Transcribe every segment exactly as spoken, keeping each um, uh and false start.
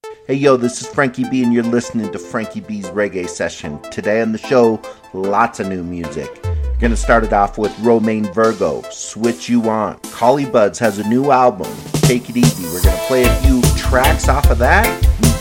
Hey yo, this is Frankie B and you're listening to Frankie B's Reggae Session. Today on the show, lots of new music. We're going to start it off with Romain Virgo, Switch You On. Collie Buddz has a new album, Take It Easy. We're going to play a few tracks off of that.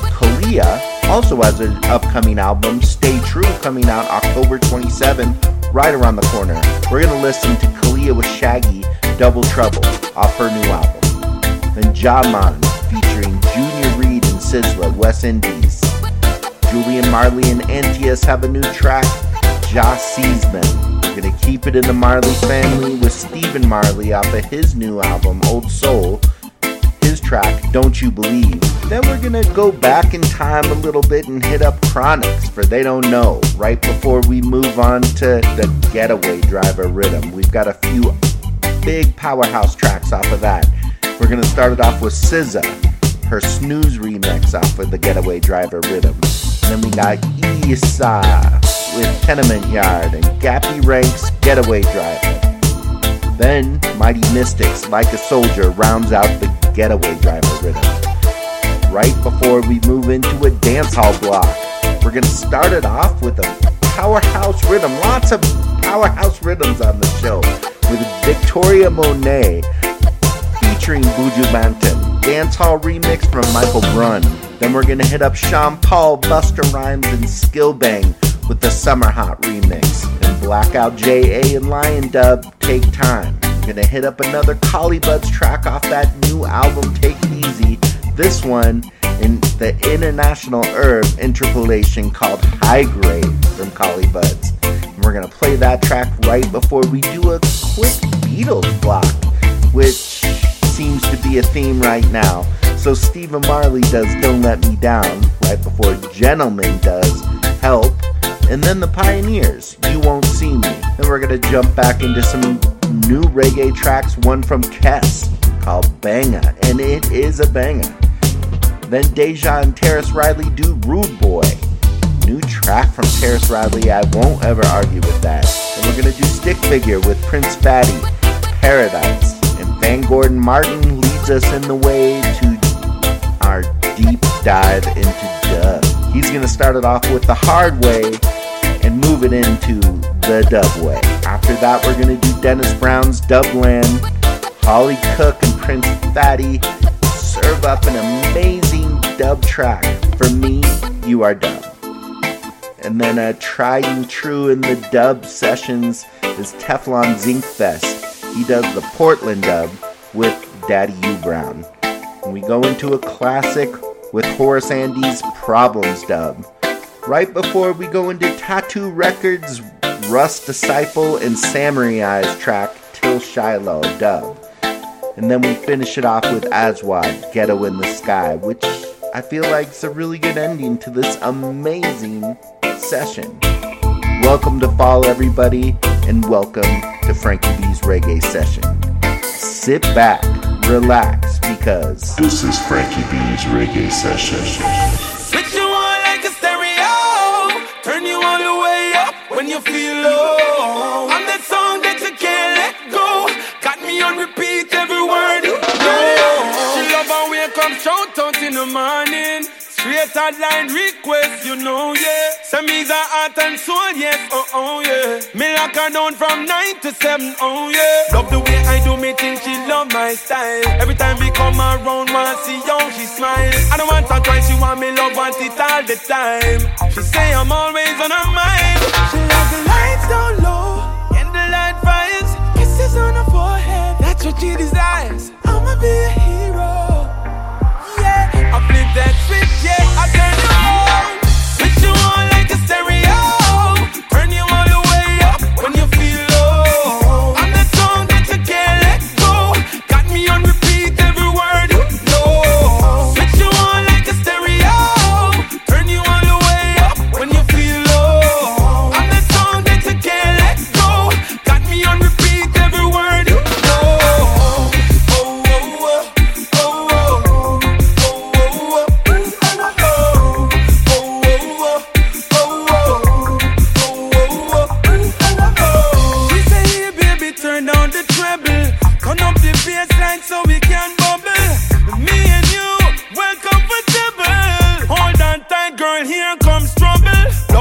Kalia also has an upcoming album, Stay True, coming out October twenty-seventh, right around the corner. We're going to listen to Kalia with Shaggy, Double Trouble, off her new album. Then Jaman, featuring Junior Reid and Sizzla, West Indies. Julian Marley and Antius have a new track, Josh Seasman. We're going to keep it in the Marley family with Stephen Marley off of his new album, Old Soul. His track, Don't You Believe. Then we're going to go back in time a little bit and hit up Chronixx for They Don't Know, right before we move on to the Getaway Driver Rhythm. We've got a few big powerhouse tracks off of that. We're going to start it off with S Z A, her Snooze remix off of the Getaway Driver Rhythm. And then we got Issa with Tenement Yard and Gappy Ranks Getaway Driver. Then Mighty Mystics, Like a Soldier, rounds out the Getaway Driver Rhythm. Right before we move into a dancehall block, we're going to start it off with a powerhouse rhythm. Lots of powerhouse rhythms on the show with Victoria Monet featuring Buju Banton, dancehall remix from Michael Brunn. Then we're going to hit up Sean Paul, Busta Rhymes, and Skillbang with the Summer Hot remix. And Blackout J A and Lion Dub, Take Time. We're going to hit up another Collie Buddz track off that new album, Take It Easy. This one in the International Herb interpolation called High Grade from Collie Buddz. And we're going to play that track right before we do a quick Beatles block, which seems to be a theme right now. So Stephen Marley does Don't Let Me Down right before Gentleman does Help, and then the Pioneers, You Won't See Me. Then we're going to jump back into some new reggae tracks, one from Kess called Banga, and it is a banger. Then Deja and Terrace Riley do Rude Boy. New track from Terrace Riley, I won't ever argue with that. And we're going to do Stick Figure with Prince Fatty, Paradise. Van Gordon Martin leads us in the way to our deep dive into dub. He's going to start it off with the hard way and move it into the dub way. After that, we're going to do Dennis Brown's Dubland. Holly Cook and Prince Fatty serve up an amazing dub track. For me, You Are Dub. And then a tried and true in the dub sessions is Teflon Zinc Fest. He does the Portland dub with Daddy U Brown. And we go into a classic with Horace Andy's Problems dub. Right before we go into Tattoo Records, Russ Disciple and Samurai's track, Till Shiloh dub. And then we finish it off with Aswad, Ghetto in the Sky, which I feel like is a really good ending to this amazing session. Welcome to fall, everybody, and welcome to Frankie B's Reggae Session. Sit back, relax, because this is Frankie B's Reggae Session. Switch you on like a stereo, turn you all the way up when you feel low. I'm that song that you can't let go, got me on repeat every word you know. She love how we come shout out in the morning. Straight hotline request, you know, yeah. Some is a heart and soul, yes, oh, oh, yeah. Me lock her down from nine to seven, oh, yeah. Love the way I do me think she love my style. Every time we come around, wanna see how she smile. I don't want her twice, she want me love, want it all the time. She say I'm always on her mind. She love the lights down low, and the light fires. Kisses on her forehead, that's what she desires. I'ma be a hero. I flip that switch, yeah, I turn you on. Switch you on like a stereo, turn you all the way up when you feel low. I'm the song that you can't let go, got me on repeat every word you know. Switch you on like a stereo, turn you all the way up when you feel low. I'm the song that you can't let go, got me on repeat every word you know.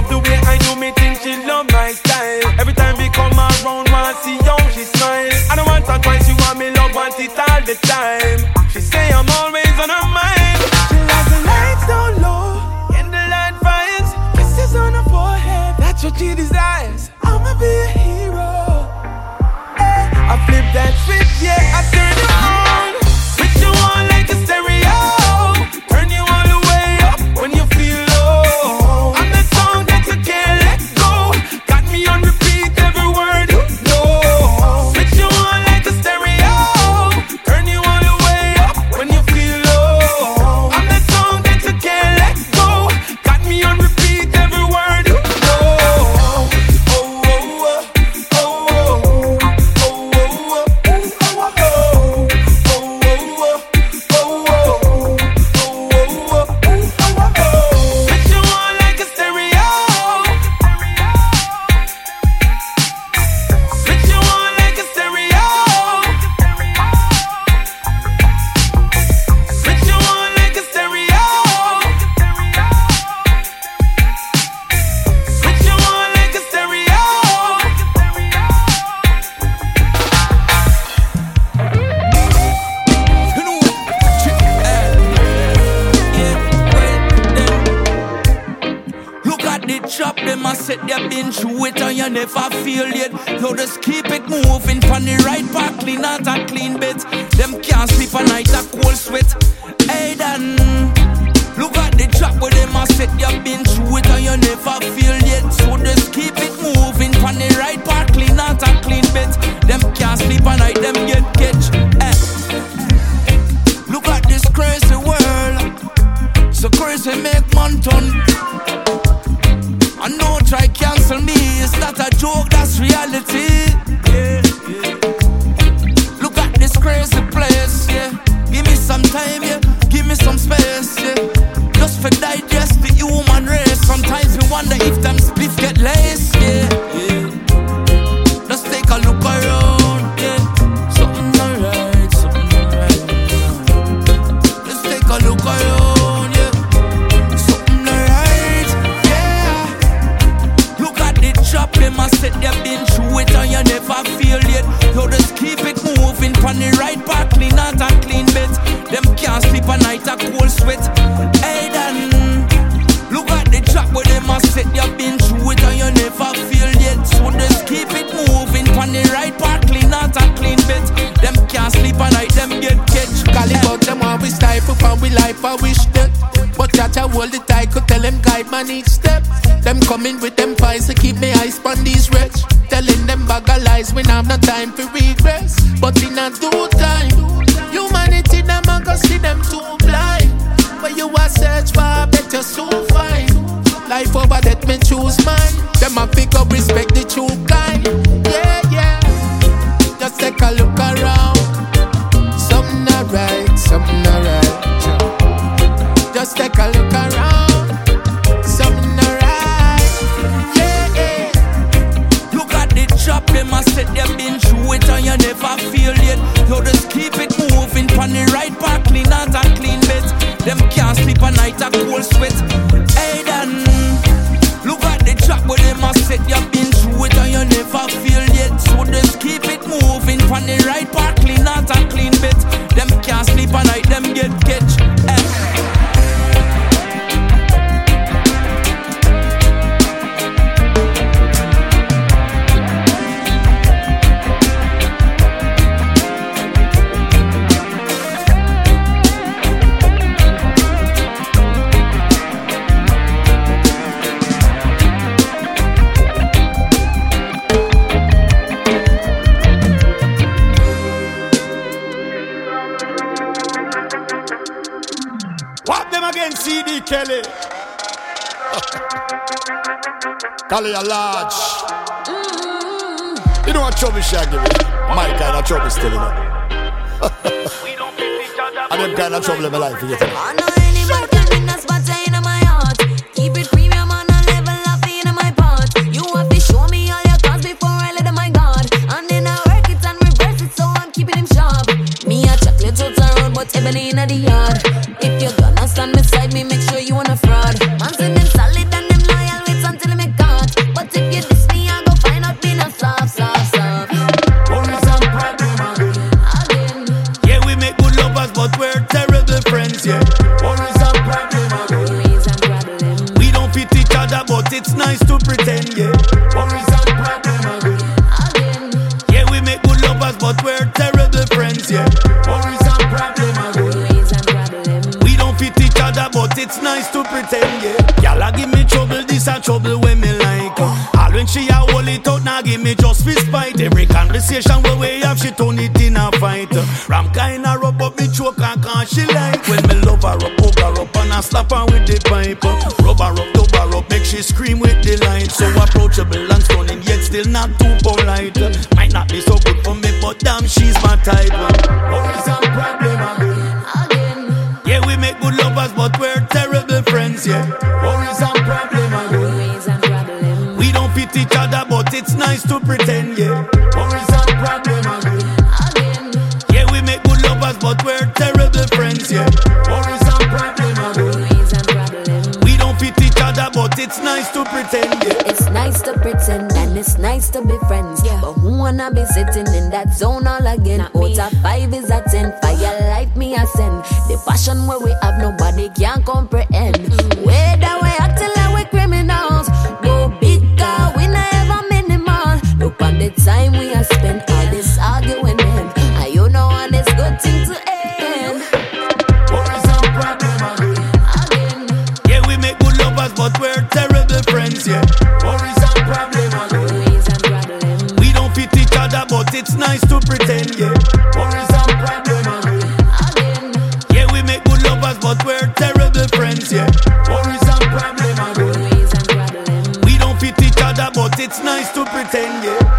love the way I do me think she love my style. Every time we come around, wanna see how she smile. I don't want her twice, she want me love, want it all the time. She say I'm always on her mind. She likes the lights down low, candlelight fires, kisses on her forehead. That's what she desires. I'ma be a hero. Hey, I flip that switch, yeah, I turn you on. Switch you on like a stereo. Turn you all the way up when you feel low. I'm the song that you can't let go. Got me on repeat every word you know. Switch you on like a stereo. Turn you all the way up when you feel low. I'm the song that you can't let go. Got me on repeat every word you know. Oh, oh, oh, oh, oh, oh, oh, switch you on like a stereo. Switch you on like a stereo. Switch you on like a stereo. Switch you on like a stereo. You know, look at the chop, them a set their been through it and you never feel it. You just keep it moving from the right part, clean out a clean bit. Them can't sleep a night a cold sweat. Hey then, look at the chop where them a set their been through it and you never feel it. So just keep it moving from the right part, clean out a clean bit. Them can't sleep a night, them get catch. Eh. Look at this crazy world. So crazy make man turn. I know try cancel me, it's not a joke, that's reality. Yeah, yeah. Look at this crazy place, yeah. Give me some time, yeah. Give me some space, yeah. Just for digest the human race. Sometimes we wonder if them spliff get laced, yeah, yeah. Just take a look around, yeah. Something alright, something alright. Just take a look around, yeah. Something alright, yeah. Look at the chop, them a set they been through it and you never feel it. You just keep it moving from the right part, clean out a clean bit. Them can't sleep a night a cold sweat. Hey then, look at the chop where them a set they been through it and you never feel it. So just keep it moving from the right part, clean out a clean bit. Them can't sleep a night, them get catch. Call it out them always stifle from we life I wish that. But Jaja hold the tight could tell them guide man each step. Them coming with them pies to keep me eyes on these rich. Telling them bag of lies when I've no time for regress. But in a due time, humanity them a go see them too blind. But you a search for a better soon find. Life over that me choose mine. Them a pick up respect the true kind. Yeah, yeah. Just take a look around. Something alright, something alright. Just take a look around. Something alright. Yeah, yeah. Look at the chop, them a set they been through it and you never feel it. You just keep it moving from the right part, clean out a clean bit. Them can't sleep a night a cold sweat. Hey then, look at the chop where them a set you been through it and you never feel it. So just keep it moving from the right part, clean out a clean bit. Them can't sleep a night, them get catch. Eh. C D Kelly. Kelly a large. Mm-hmm. You know what trouble she give me? My kind of trouble still, you know. And them kind of trouble in my life, you get it? I know any man can win a spot in my heart. Keep it premium on a level of in my part. You have to show me all your cards before I let my guard. And then I work it and reverse it, so I'm keeping him sharp. Me a chocolate out the road, but ebony in the yard. If you're gonna stand beside me, make sure you want a fraud. Man say them solid and them loyal, wait until me but it's nice to pretend, yeah. Y'all give me trouble, this a trouble when me like. All when she a hold it out, now give me just for spite. Every conversation where we have, she turn it in a fight. Ram kinda rub up me choke and can't she like. When me love her up, hug her up and I slap her with the pipe. Rub her up, dub her up, make she scream with delight. So approachable and stunning, yet still not too polite. Might not be so good for me, but damn, she's my type. What is our problem again? Yeah, we make good lovers, but we're terrible friends, yeah. What is our problem again? We don't fit each other, but it's nice to pretend, yeah. What is our problem again? Yeah, we make good lovers, but we're terrible friends, yeah. What is our problem again? We don't fit each other, but it's nice to pretend, yeah. It's nice to pretend and it's nice to be friends, yeah. But who wanna be sitting in that zone all again? Out of five is a ten, fire light me a send. The passion where we have nobody can comprehend. Mm. Where that we acting like we criminals. Go big car, we never minimal. Look on the time we have spent all this arguing them. And you know and it's good thing to end. What is our problem again? Yeah, we make good lovers, but we're terrible friends, yeah. What is our problem again? We don't fit each other, but it's nice to pretend, yeah. What is our problem again? Yeah, we make good lovers, but we're terrible friends, yeah. What is our problem again? We don't fit each other, but it's nice to pretend, yeah.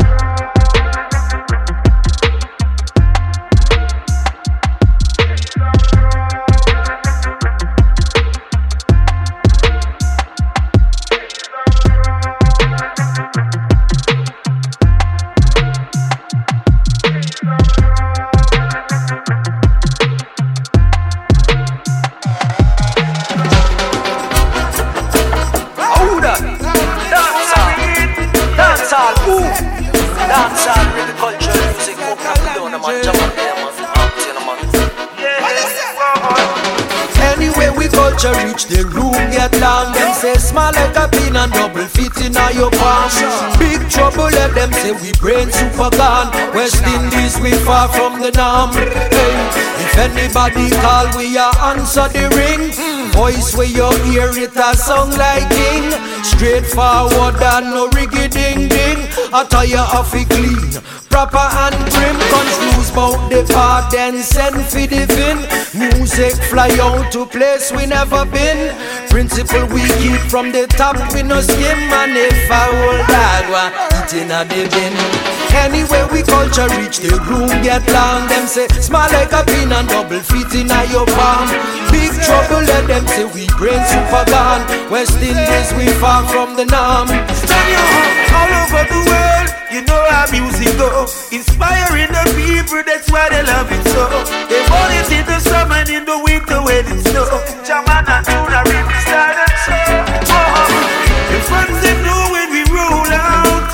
Anyway, we culture reach the room, get long. Them say small like a pin and double fit in your palm. Big trouble, let them say we brain super gone. West Indies, we far from the norm. Hey, if anybody call, we a answer the ring. Voice where you hear it a song like king. Straightforward and no riggy ding ding. Attire off it clean, proper and prim. Confused about the part, then send for the fin. Music fly out to place we never been. Principle we keep from the top, we no skim. And if I hold that one, it in a the bin. Anyway, we culture reach the room, get long. Them say small like a pin and double fit in your palm. Big trouble, let them say we brain super gone. West Indies, we far from the norm. Stand your up all over the world. You know how music go, inspiring the people, that's why they love it so. They want it in the summer and in the winter when it snow. Jaman and Tuna really started so. Oh, the fans they know when we roll out.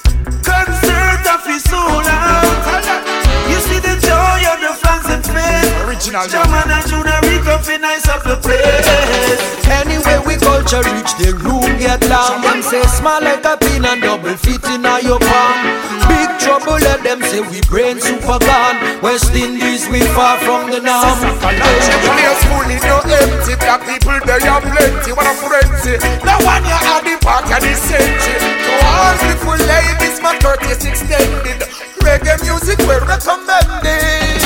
Concert of his soul out. You see the joy of the fans and fans. Original Jaman and Tuna Rico fi nice up the place. Anyway, we culture reach the room, get long. Them say small like a pin and double fit in your palm. Big trouble, let them say we brain super gone. West Indies, we far from the norm. Place fully no empty. Black people there are plenty. What a frenzy. Now one you at the park and the century. To all beautiful ladies, my courtesy extended. Reggae music we're recommended.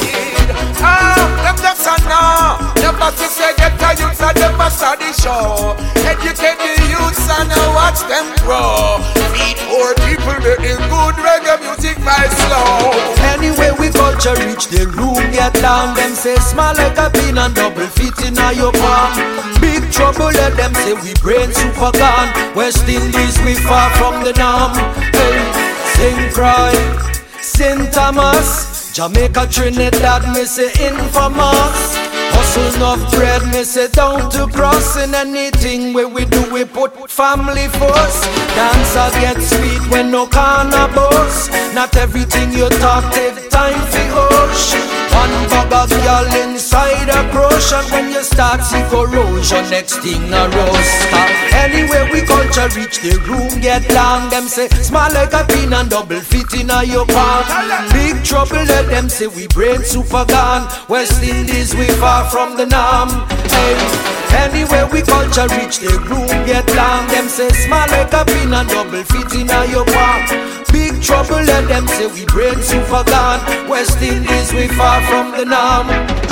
Ah, them that's a no. Them must say get the youths and them must start the show. Educate the youths and watch them grow. Feed poor people making good reggae music by slow. Anyway, we culture reach the room, get down. Them say small like a pin and double fit in your palm. Big trouble, let them say we brain super gone. West Indies, we far from the norm. Hey, Saint Croix, Saint Thomas, Jamaica, Trinidad, me say infamous. Hustle enough bread, me say down to cross. In anything where we do, we put family first. Dancer get sweet when no cannabis. Not everything you talk take time for hush. One bag of y'all inside a corrosion. When you start see corrosion, next thing a roaster. Anywhere we culture reach the room get long. Them say small like a pin and double fit in a your palm. Big trouble let them say we brain super gone. West Indies we far from the norm. Hey, anywhere we culture reach the room get long. Them say small like a pin and double fit in a your palm. Big trouble let them say we brain super gone. West Indies we far from the norm.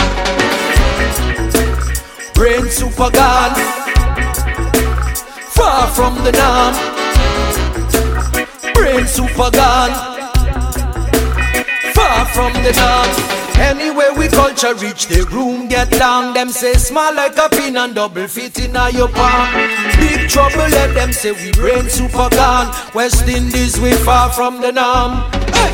Brain super gone, far from the norm. Brain super gone, far from the norm. Anywhere we culture reach the room get long. Them say small like a pin and double fit in a your palm. Big trouble let them say we brain super gone. West Indies we far from the norm. Hey.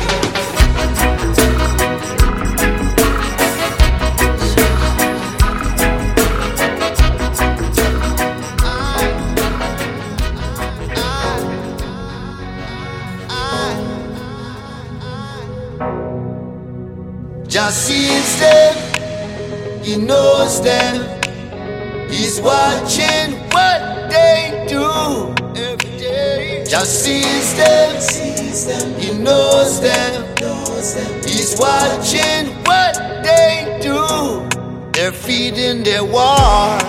Just sees them, he knows them. He's watching what they do every day. Just sees them, he knows them. He's watching what they do. They're feeding their wars,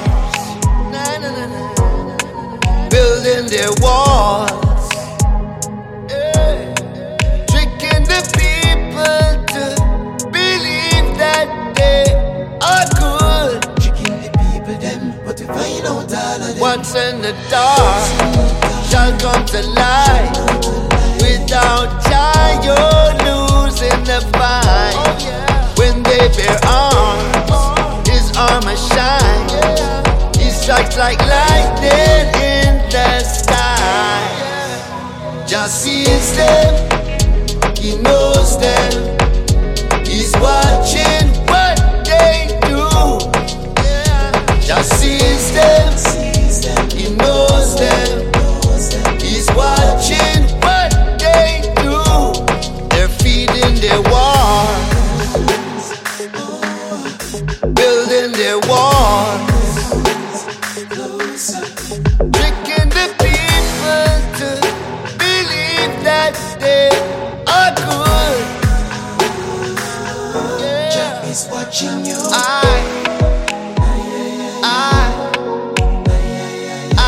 building their walls. Tricking the people to that they are good. Tricking the people them, but we find out all of them. What's in the dark shall come to light. Without Jah, you're losing the fight. When they bear arms, his armor shines. He strikes like lightning in the sky. Jah sees them, he knows them. He's watching what they do. Just sees them, he knows them. He's watching what they do. They're feeding their wars, building their walls, tricking the people to believe that they are good. He's watching you. I, I, I,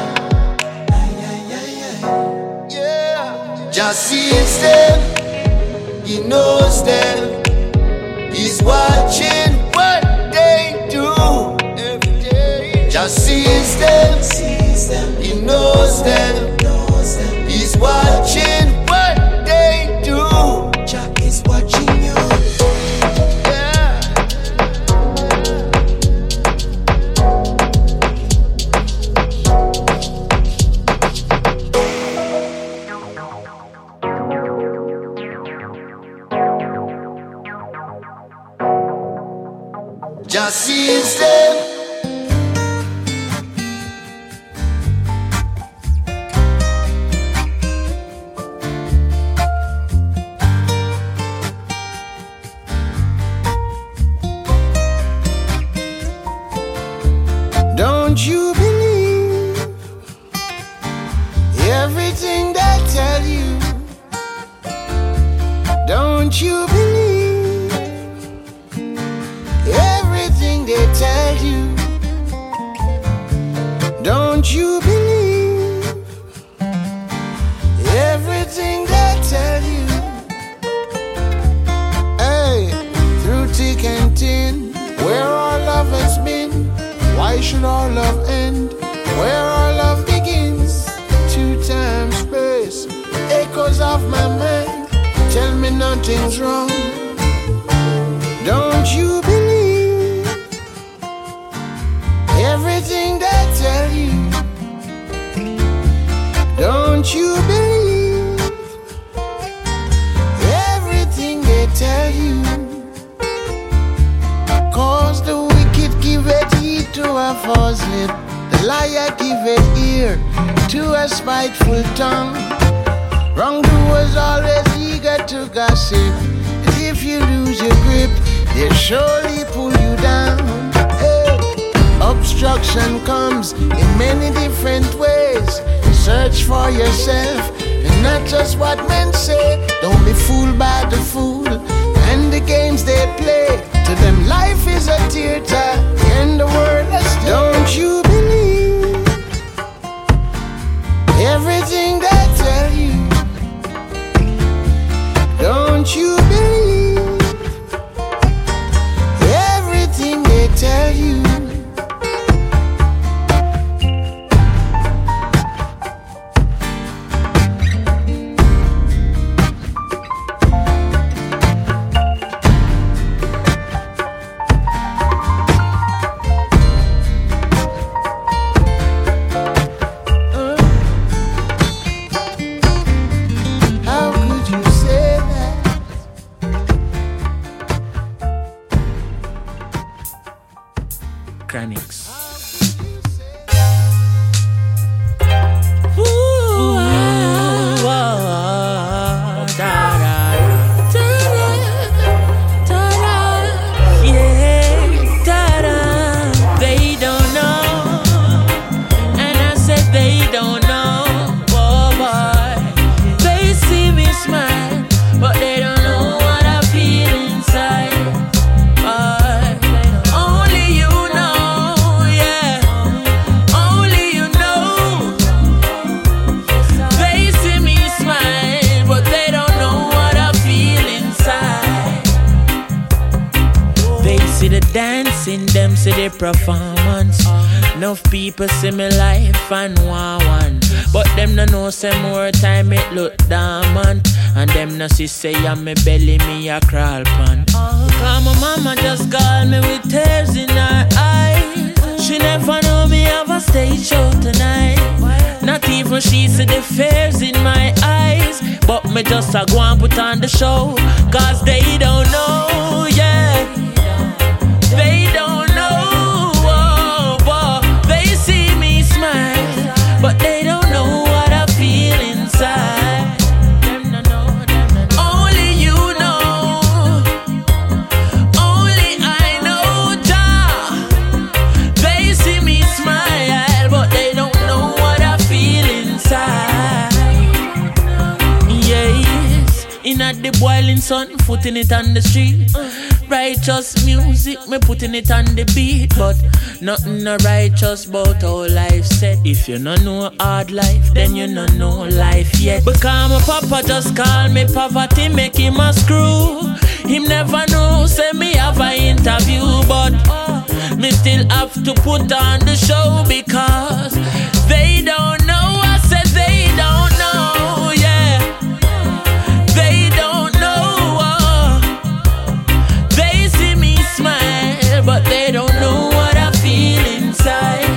yeah. Just sees them, he knows them. He's watching what they do every day. Just sees them, he knows them. He's watching what they do. Jack is watching you. Just sees them. Don't you believe everything they tell you? Don't you believe they tell you? Don't you believe everything they tell you? Hey, through thick and thin, where our love has been, why should our love end? Where our love begins, two times space, echoes of my mind, tell me nothing's wrong. Don't you believe everything they tell you? Don't you believe everything they tell you? Cause the wicked give it heed to a false lip, the liar give it ear to a spiteful tongue. Wrongdoers always eager to gossip, and if you lose your grip, they surely pull you down. Hey. Obstruction comes in many different ways. Search for yourself and not just what men say. Don't be fooled by the fool and the games they play. To them life is a theater and the world a stage. Don't you believe everything they tell you? Don't you believe everything they tell you? Performance. Enough people see me life and want one, but them no know say more time it look dormant. And them no see say I'm me belly me a crawl pan. Cause my mama just called me with tears in her eyes. She never know me have a stage show tonight. Not even she see the fears in my eyes. But me just a go and put on the show. Cause they don't know, yeah. They don't know. But they don't know what I feel inside. Them no know, them no know. Only you know. Only I know, Jah. They see me smile, but they don't know what I feel inside. Yes, in at the boiling sun, putting it on the street. Righteous music, me putting it on the beat. But nothing no righteous about how life set. If you no know hard life, then you no know life yet. Because my papa just call me poverty, make him a screw. Him never know, say me have a interview. But me still have to put on the show. Because they don't know, I said they don't know, yeah. They don't know. But they don't know what I feel inside.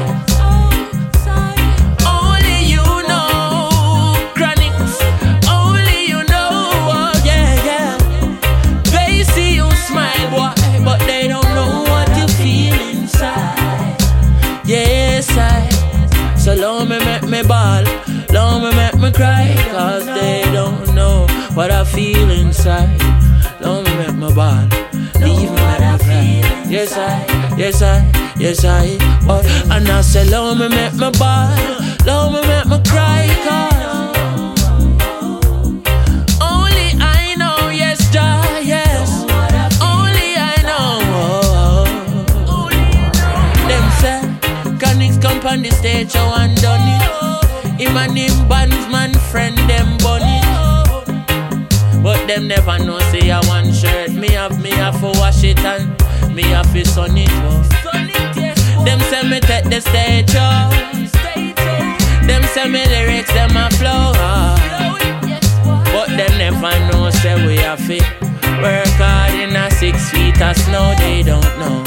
Only you know, Chronics. Only you know, oh yeah, yeah. They see you smile, boy, but they don't know what you feel inside. Yes, I. So long me make me ball, long me make me cry. Cause they don't know what I feel inside. Long me make me ball, leave me what I feel. Yes I, yes I, yes I. Oh, and I say, love me make me ball, love me make me cry. Cause only I know, yes Jah, yes. Only I know. Them say, Chronics come on the stage, show and done it. Him and him bandsman friend them bunny. But them never know, say I one shirt. Me have, me have to wash it and me have to sun it off. Them say me take the stage off. Them say me lyrics, them a flow off. But them never know, say we have to work hard in a six feet of snow. They don't know.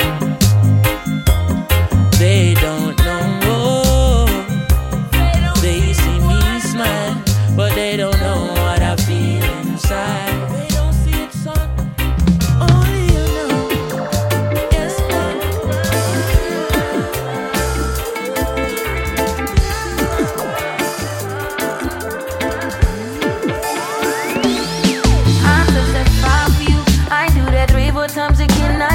They don't know. They see me smile, but they don't know what I feel inside. They don't see it, son. Only you know. Yes, man. I'm just that far for you. I do that three, four times again.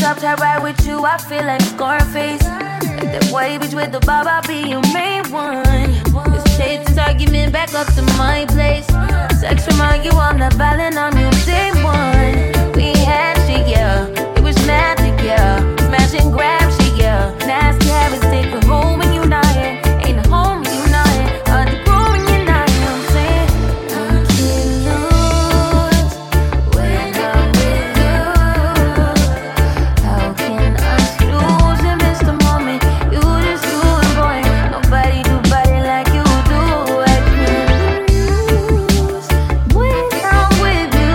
top tight ride with you, I feel like Scarface. Like that white bitch with the bob, I'll be your main one. Let's chase this argument back up to my place. Sex remind you I'm not violent, I'm your day one. We had shit, yeah, it was magic, yeah. Smash and grab shit, yeah. Nasty habits take a hold when you're not here. Ain't a home when you're not here. Hard to grow when you're not here, I'm saying. I can't lose when I'm with you. How can I snooze and miss the moment? You just do it, boy. Nobody do body like you do. I can't lose when I'm with you.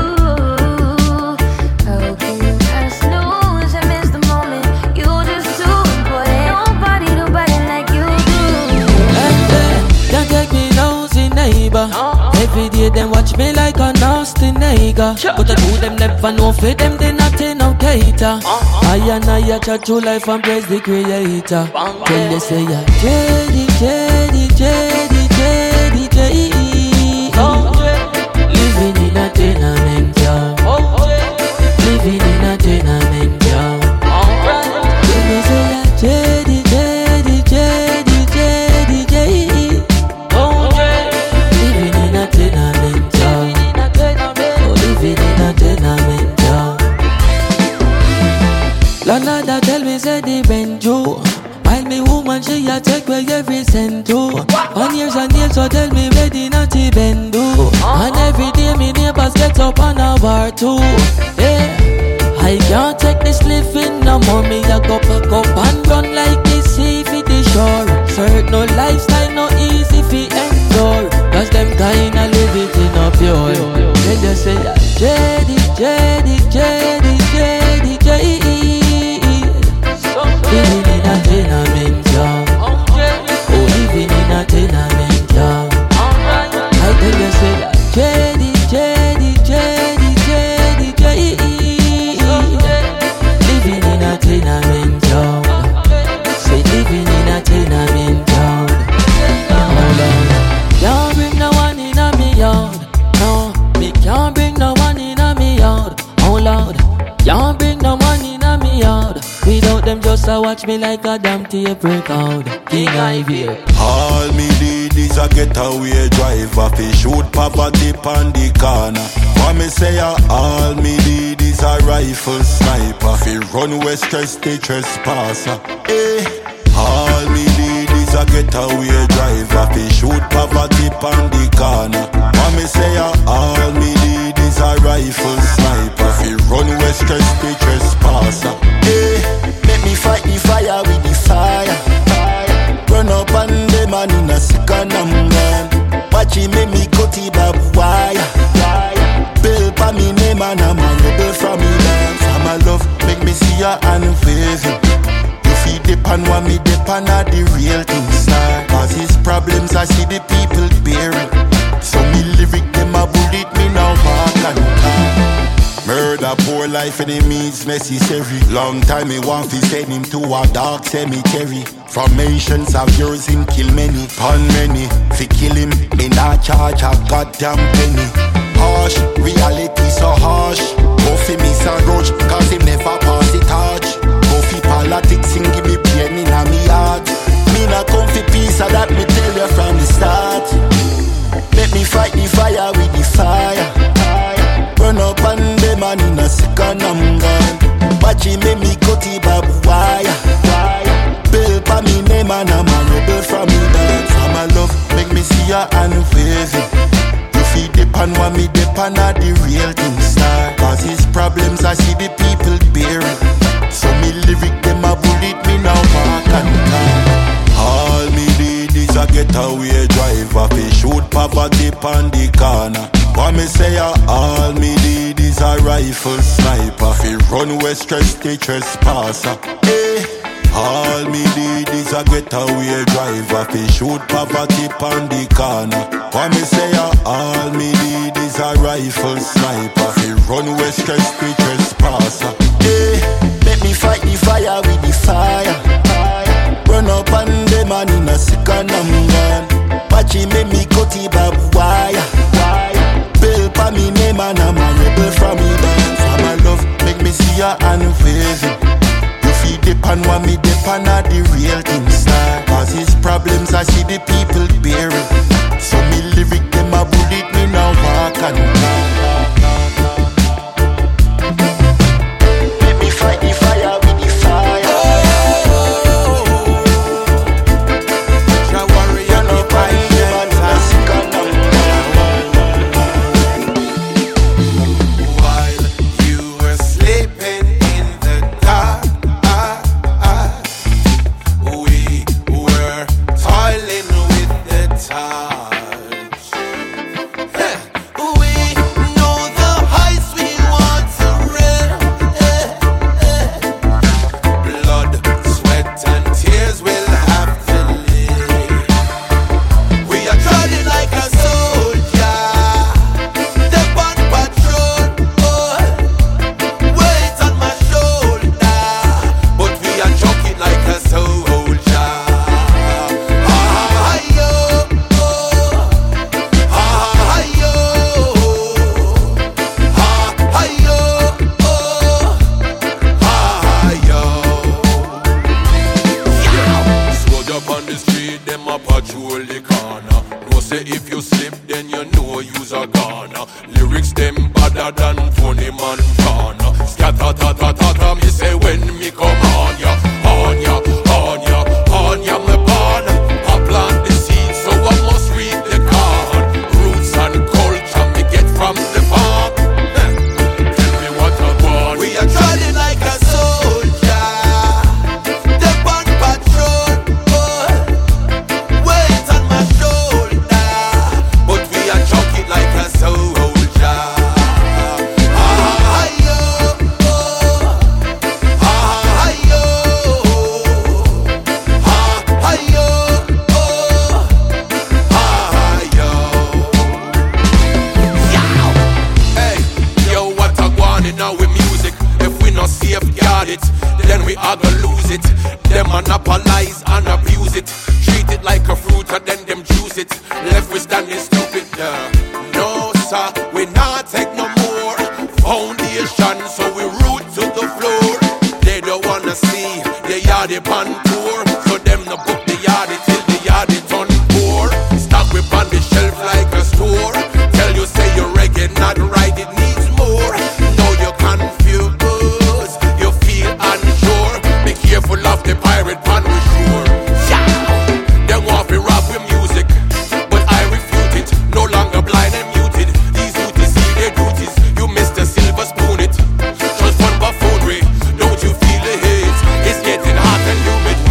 How can I snooze and miss the moment? You just do it, boy. Nobody do body like you do. Can't take me nosy neighbor. Every day them watch me like a nasty nigga. But I do them never know for them they not in no cater. I and I chat to life and praise the creator. Tell you say ya Jedi, Jedi, Jedi, Jedi, Jedi. Living in a tenement, yeah. Living in a tenement, yeah. Tell you say ya Jedi, Jedi, Jedi, Jedi, Jedi. Living in a tenement, yeah. Oh, living in a tenement, yeah. Lanada tell me say the Benjo. While me woman she a take where every cent to. On years and years so tell me where the naughty bend do. And every day me neighbors get up on a war too. Yeah. I can't take this living no more. Me a go pack up and run like the sea for the shore. Certain no lifestyle no easy fi endure. Cause them kinda live it in a pure. Then you say Jedi, Jedi, Jedi, Jedi, Jedi. Living in a tenement, yeah. Oh, living in a tenement, yeah. I tell you say Jedi, Jedi, Jedi, Jedi, Jedi. Living in a tenement, yeah. Say living in a tenement, yeah. Hold on. Can't bring no one in a me yard. No, me can't bring no one in a me yard. Oh Lord, can't bring no one in a me yard. Without them just a watch me like a damn tape record. King Ivy. All me need is a getaway driver fi shoot poverty on the corner. What me say uh, all me need is a rifle sniper fi run west stress the trespasser. Eh. All me need is a getaway driver fi shoot poverty on the corner. What me say uh, all me need is a rifle sniper fi run west stress the trespasser. Eh. Make me fight the fire with the fire. Run up on them and in a second I'm gone. Watch it make me cut the barbed wire. Bill pa me name and I'm a rebel from me dance. I'm a love make me see ya and waving. You feed the pan what me the pan are the real thing star. Cause his problems I see the people bearing. So me lyric them a bullet me now walk and talk. Murder, poor life, enemies necessary. Long time me want to send him to a dark cemetery. Formations of yours him kill many, pun many. Fi kill him, me not charge a goddamn penny. Harsh, reality so harsh. Go fi miss a roach, cause him never pass the torch. Go fi politics and give me pain in a me heart. Me not come fi peace, so that me tell you from the start. Let me fight the fire with the fire. Run up on them and in a second I'm gone. Watch it make me cut the barbed wire. Bill pa me name and I'm a rebel from me dance. I'm a love make me see ya and waving. You feed the pan what me the pan are the real thing star. Cause his problems I see the people bearing. So me lyric them a bullet me now walk and talk. All me need is a getaway driver fi shoot poverty on the corner. What me say uh, all me need is a rifle sniper fi run west stress the trespasser. Eh. All me need is a getaway driver fi shoot poverty on the corner. What me say uh, all me need is a rifle sniper fi run west stress the trespasser. Eh. Let me fight the fire with the fire. Run up on them and in a second I'm gone. Watch it make me cut the barbed wire. Bill pa me name and I'm a rebel from me dance. I'm a love make me see ya and waving. and want me depend on the real thing star. Cause his problems I see the people bearing. So me lyric them a bullet me now walk and talk. Let me fight the fire with the fire. Don't you feel the hate? It's getting hot and humid.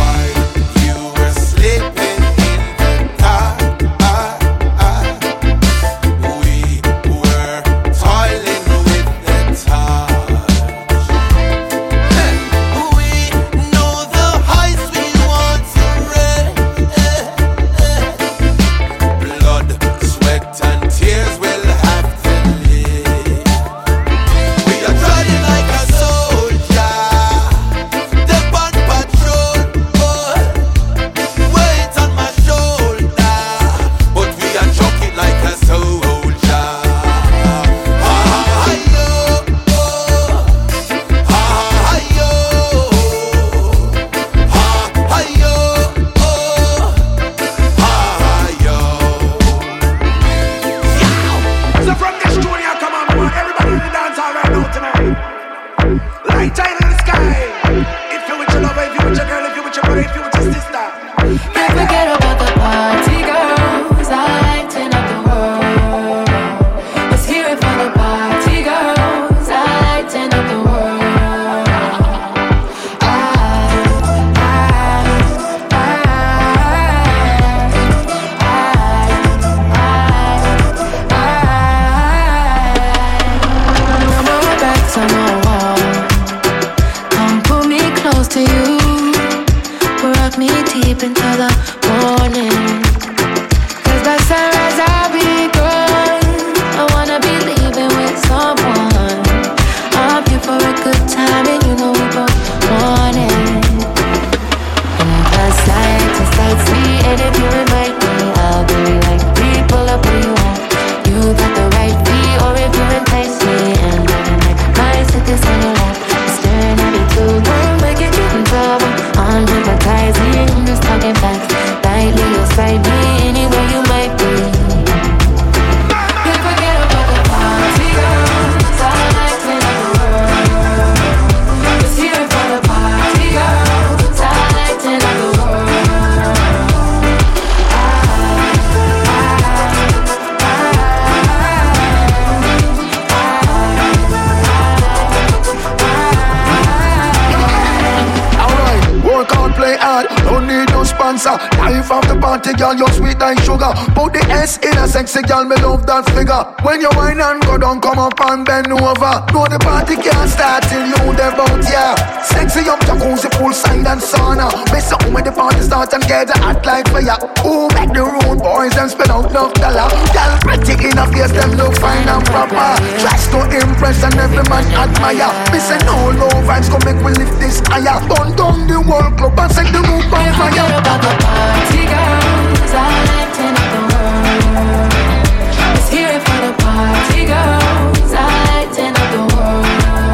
dancer. Life of the party, girl, you're sweet like sugar. Put the S in a sexy girl, me love that figure. When you wine and go down, come up and bend over. No, the party can't start till you there bout, yeah. Sexy up jacuzzi, poolside and sauna. Miss up when the party starts and get the hot like fire. Who make the road boys and spend out enough dollar? Girl, pretty in a face, them look fine and proper. Tries to impress and every man admire. Me say no low vibes, come make we lift this higher. Burn down the whole club and set the roof on fire. About the party girls, I like to know the world. Let's hear it for the party girls, I like to know the world.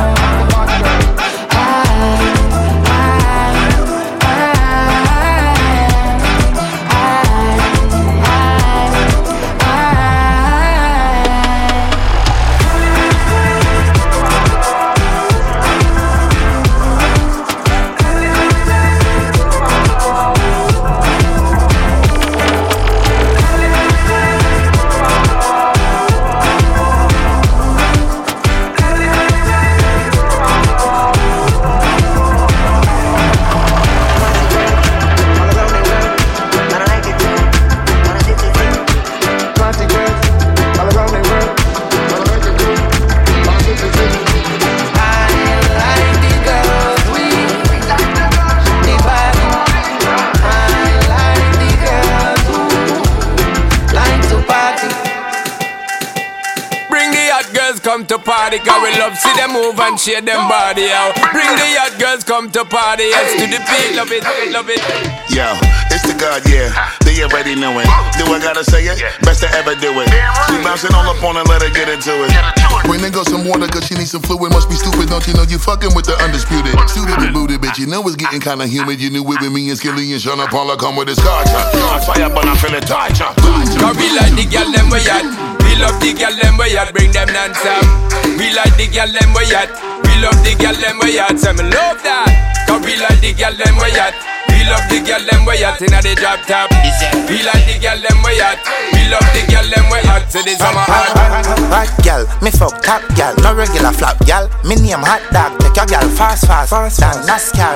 Come to party, cause we love see them move and shake them body out. Bring the hot girls come to party, yes to the beat, love it, love it. Yo, it's the God, yeah, they already know it. Do I gotta say it? Best to ever do it. She bouncing all up on her, let her get into it. Bring the girl some water, cause she needs some fluid. Must be stupid, don't you know you fucking with the undisputed. Suited and booted, bitch, you know it's getting kinda humid. You knew it with me and Skilly and Sean Paula come with his car. On fire, but I feel it tight. Cause we like the girl them we at. We love the girl them we at, bring them non-stop. We like the girl them we at. We love the girl them we at, so me love that. Cause we like the girl them we at. We love the girl them we at inna the drop top. We like the girl them we at. We love the girl them we at, so this summer hot. Hot girl, me fuck top girl, no regular flap girl. Me name hot dog, take your girl fast fast, fast than NASCAR.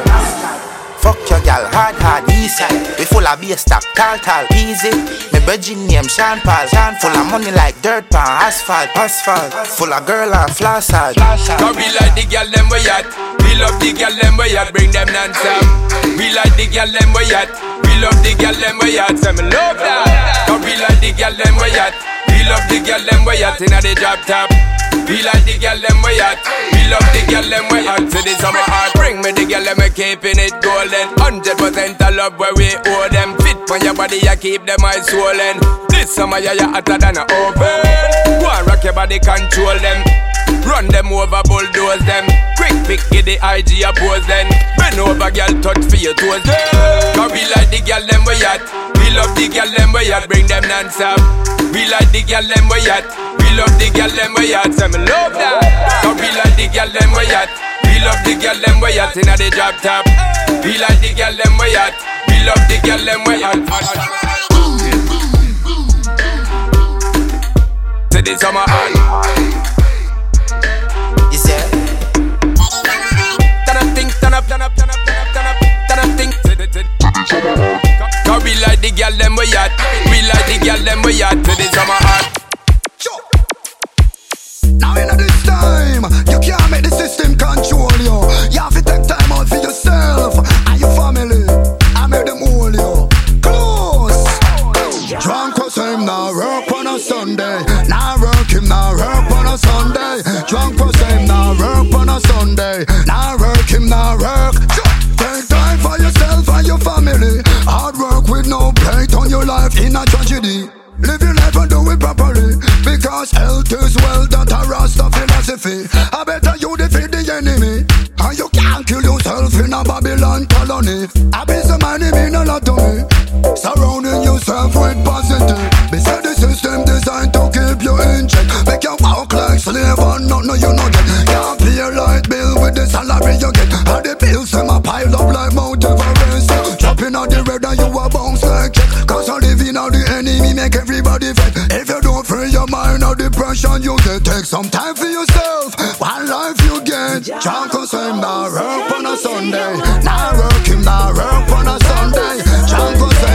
Fuck your gal, hard, hard, easy. We full of bass stock, tall, tall, easy. Me virgin name Sean Paul, Sean full of money like dirt pan, asphalt, asphalt. Full of girl and floss all. Cause we like the girl them we at. We love the girl them we at, bring them non-stop. We like the girl them we at. We love the girl them we at, so me love that. Cause we like the girl them we at. We love the girl them we at inna the drop top. We like the girl them we at. We love the girl them we at. So this summer heart, bring me the girl them we keeping it golden. Hundred percent of love where we owe them. Fit on your body, you keep them eyes swollen. This summer yeah, you hotter than a oven. Go and rock your body, control them. Run them over, bulldoze them. Quick pick, get the I G oppose them. Bend over, girl, touch for your toes them. Cause we like the girl them we at. We love the girl them we at, bring them non-stop. We like the girl them we at. We love the girl them we at, so me love that. Cause we like the girl them we at. We love the girl them we at inna the drop top. We like the girl them we at. We love the girl them we at. To the summer hot. Is there? Turn up, think, turn up, turn up, turn up, turn up, turn up, turn up, think. Cause we like the girl them we at. We like the girl them we at. To the summer hot. Now in this time, you can't make the system control you. You have to take time out for yourself and your family. I made them hold you close. Drunk cause him now work on a Sunday. Now work him now work on a Sunday. Drunk cause him now work on a Sunday. Now work him now work. Take time for yourself and your family. Hard work with no plate on your life in a tragedy. Live your life and do it properly. Because health is wealth, that a Rasta philosophy. I better you defeat the enemy. And you can't kill yourself in a Babylon colony. I be some money mean a lot to me. Surrounding yourself with positive. Beside the system designed to keep you in check. Make you walk like slave and not know you know that. Can't pay a light bill with the salary you get. And the bills them a pile up like Mount Everest. Dropping out the red and you a bounce like check. Cause I live in all the enemy make everybody fed. If you don't free your mind or depression you get. Take some time for yourself. One life you get. Drunk cause him now work on a Sunday. Now work him now work on a Sunday. Drunk cause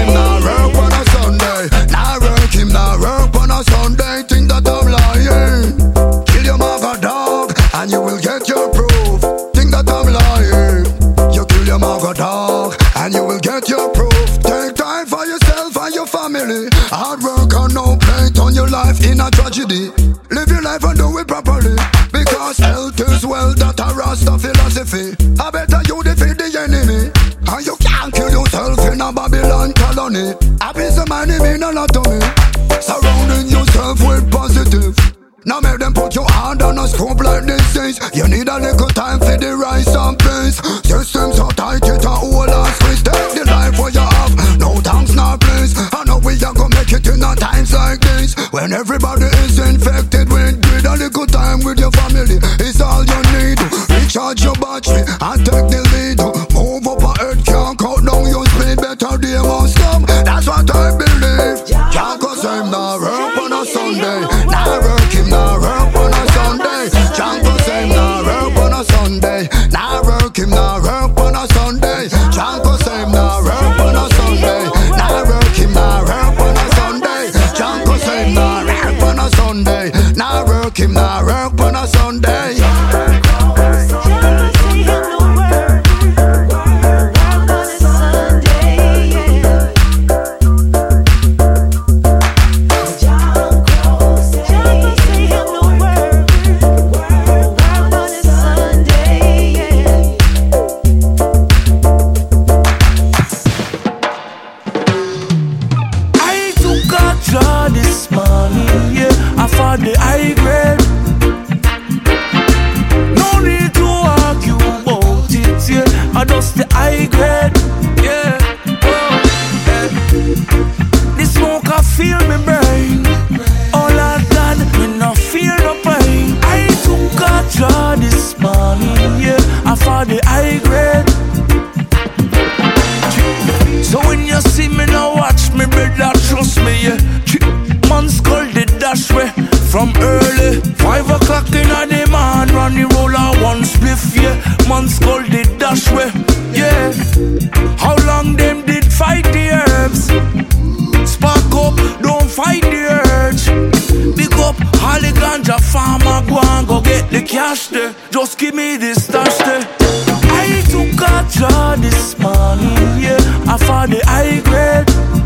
money. Happy some money mean a lot to me. Surrounding yourself with positive. Now make them put your hand on a scope like these things. You need a little time for the rice and peace. Systems so tight it a whole and squeeze. Take the life where you have, no thanks, no please. I know we are gonna make it in a times like this, when everybody is infected with greed. A little time with your family is all you need. Recharge your battery and take the lead. Move up a head, can't cut down your speed. Better day must come, that's what I believe. Can't cause I'm not work on a Sunday. Not work him, not work on a Sunday. Can't cause I'm not work on a Sunday. Not work him, not work on a Sunday. Can't cause I'm not work on a Sunday. Not work him, not work on a Sunday. Can't cause I'm not work on a Sunday. Not work him, not work on a Sunday. The high grade. No need to argue about it, yeah. I just the high grade, yeah. Oh, yeah. The smoke I feel me brain. All I done, me no feel no pain. I took a draw this morning, yeah. I found the high grade. So when you see me now watch me, brother, trust me, yeah. Man's called the dash way. From early, five o'clock in the morning, run the roller one spliff, yeah. Man's called the dash way, yeah. How long them did fight the herbs? Spark up, don't fight the urge. Big up, Holly Ganja farmer, go and go get the cash there. Just give me this stash there. I took a draw this morning, yeah. I found the high grade.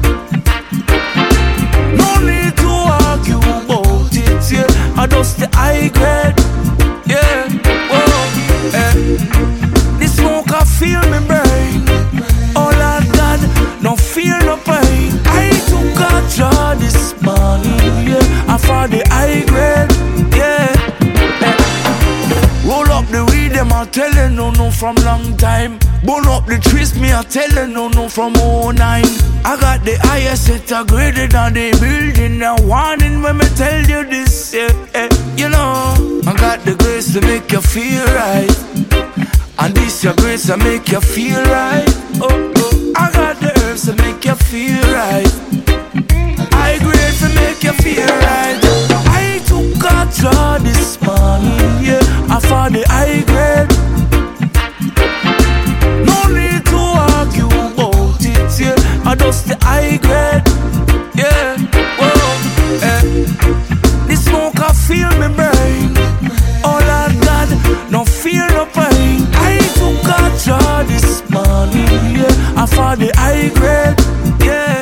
No need to argue about it, yeah. I just the high grade, yeah. Whoa, eh. The smoke I feel me brain. All I got, no fear, no pain. I took a draw this morning, yeah. I found the high grade, yeah. Eh. Roll up the weed, them I tellin' no no from long time. Burn up the trees, me I tellin' no no from oh nine. I got the highest set a graded on the building. Now warning when me tell you this, yeah, yeah. You know, I got the grace to make you feel right. And this your grace to make you feel right. Oh, oh. I got the herbs to make you feel right. I grade to make you feel right. I took a draw this morning, yeah. I found the high grade. No need to argue about it, yeah. I just the high grade, yeah. Whoa, eh. The smoke I feel me brain. All I got, no fear, no pain. I took a draw this morning, yeah. I found the high grade, yeah.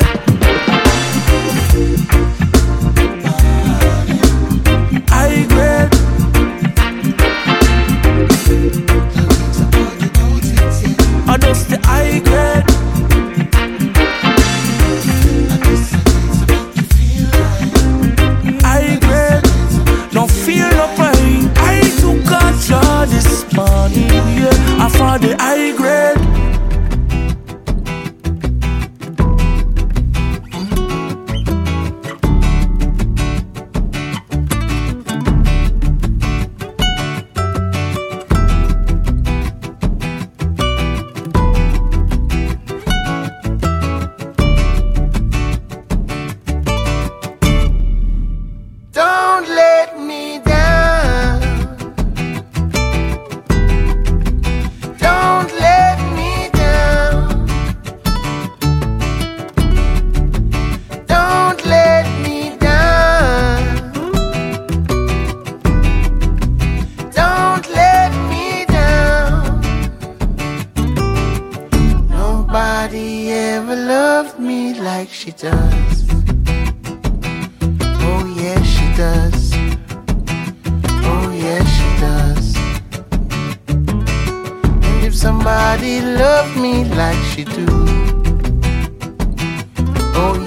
High grade. I just the high grade. High grade. No fear, no pain. I took a draw this morning, yeah. I found the high grade.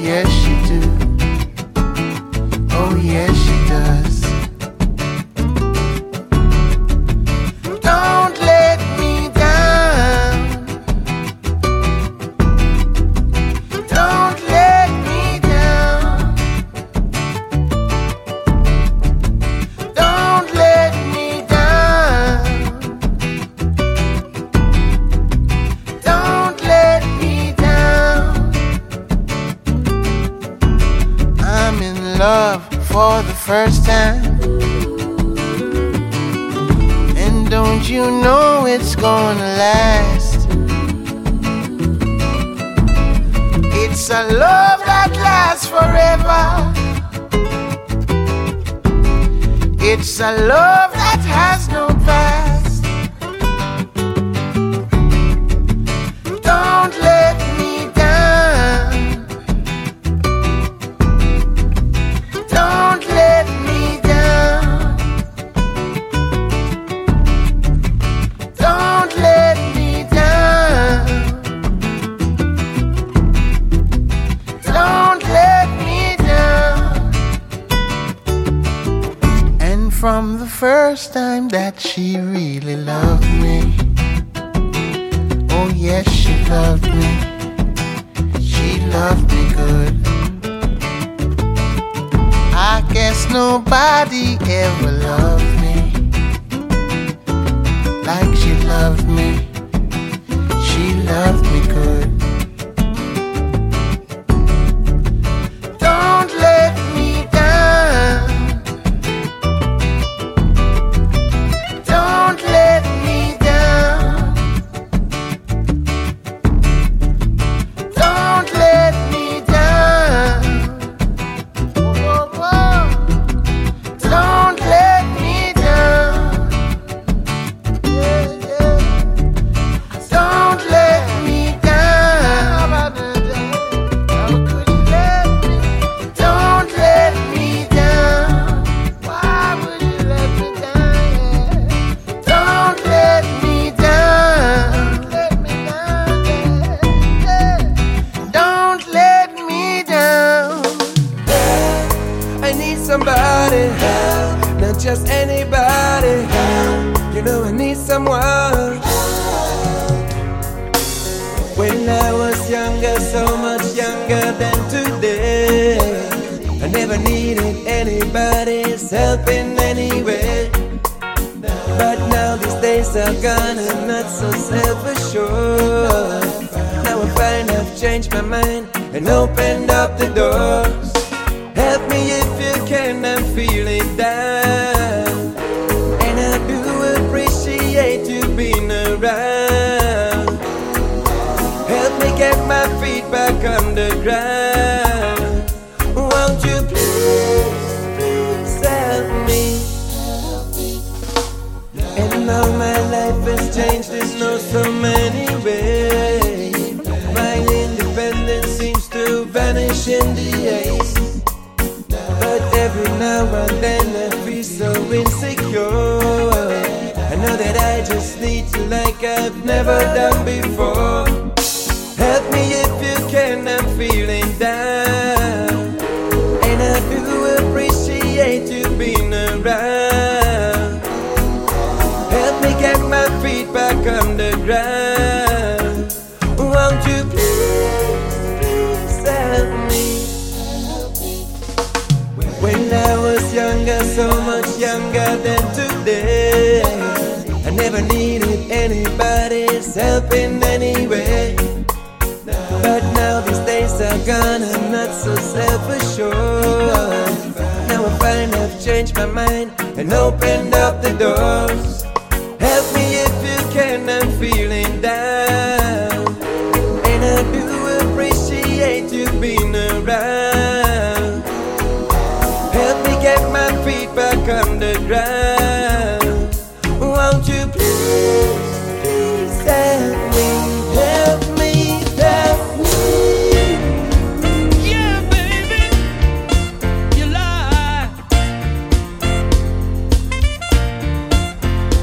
yes she do. Oh yes she does. Don't let me down. Don't let me down. Don't let me down. Don't let me down. I'm in love for the first time. And don't you know it's gonna last? It's a love that lasts forever. It's a love that has no past. Don't let me down. Don't let me down. Don't let me down. Don't let me down. And from the first time that she really loved me, oh yes she loved me. She loved me good. I guess nobody ever loved me like she loved me. She loved me good. Don't let me down. Don't let me down. Don't let me down. Whoa, whoa. Don't let me down. Yeah, yeah. Don't let me down. How could you let me? Don't let me down. Why would you let me down? Yeah. Don't let me down. Let me down. Yeah, yeah. Don't let me down. I need somebody, not just anybody. You know I need someone. When I was younger, so much younger than today, I never needed anybody's help in any way. But now these days are gone, I'm not so self-assured. Now I find I've changed my mind and opened up the doors. Help me if you can, I'm feeling down. And I do appreciate you being around. Help me get my feet back on the ground. Won't you please, please help me? And now my life has changed in no so many ways. My independence seems to vanish in the haze. But every now and then I feel so insecure. I know that I just need you like I've never done before. Help me if you can, I'm feeling down. And I do appreciate you being around. Help me get my feet back on the ground. Won't you please, please help me? When I was younger, so much younger than today, I never needed anybody's help in any way. But now these days are gone, I'm not so self-assured. Now I find I've changed my mind and opened up the doors. Help me if you can, I'm feeling down. And I do appreciate you being around. Help me get my feet back on the ground. Won't you please, please help me, help me, help me. Yeah, baby, you lie.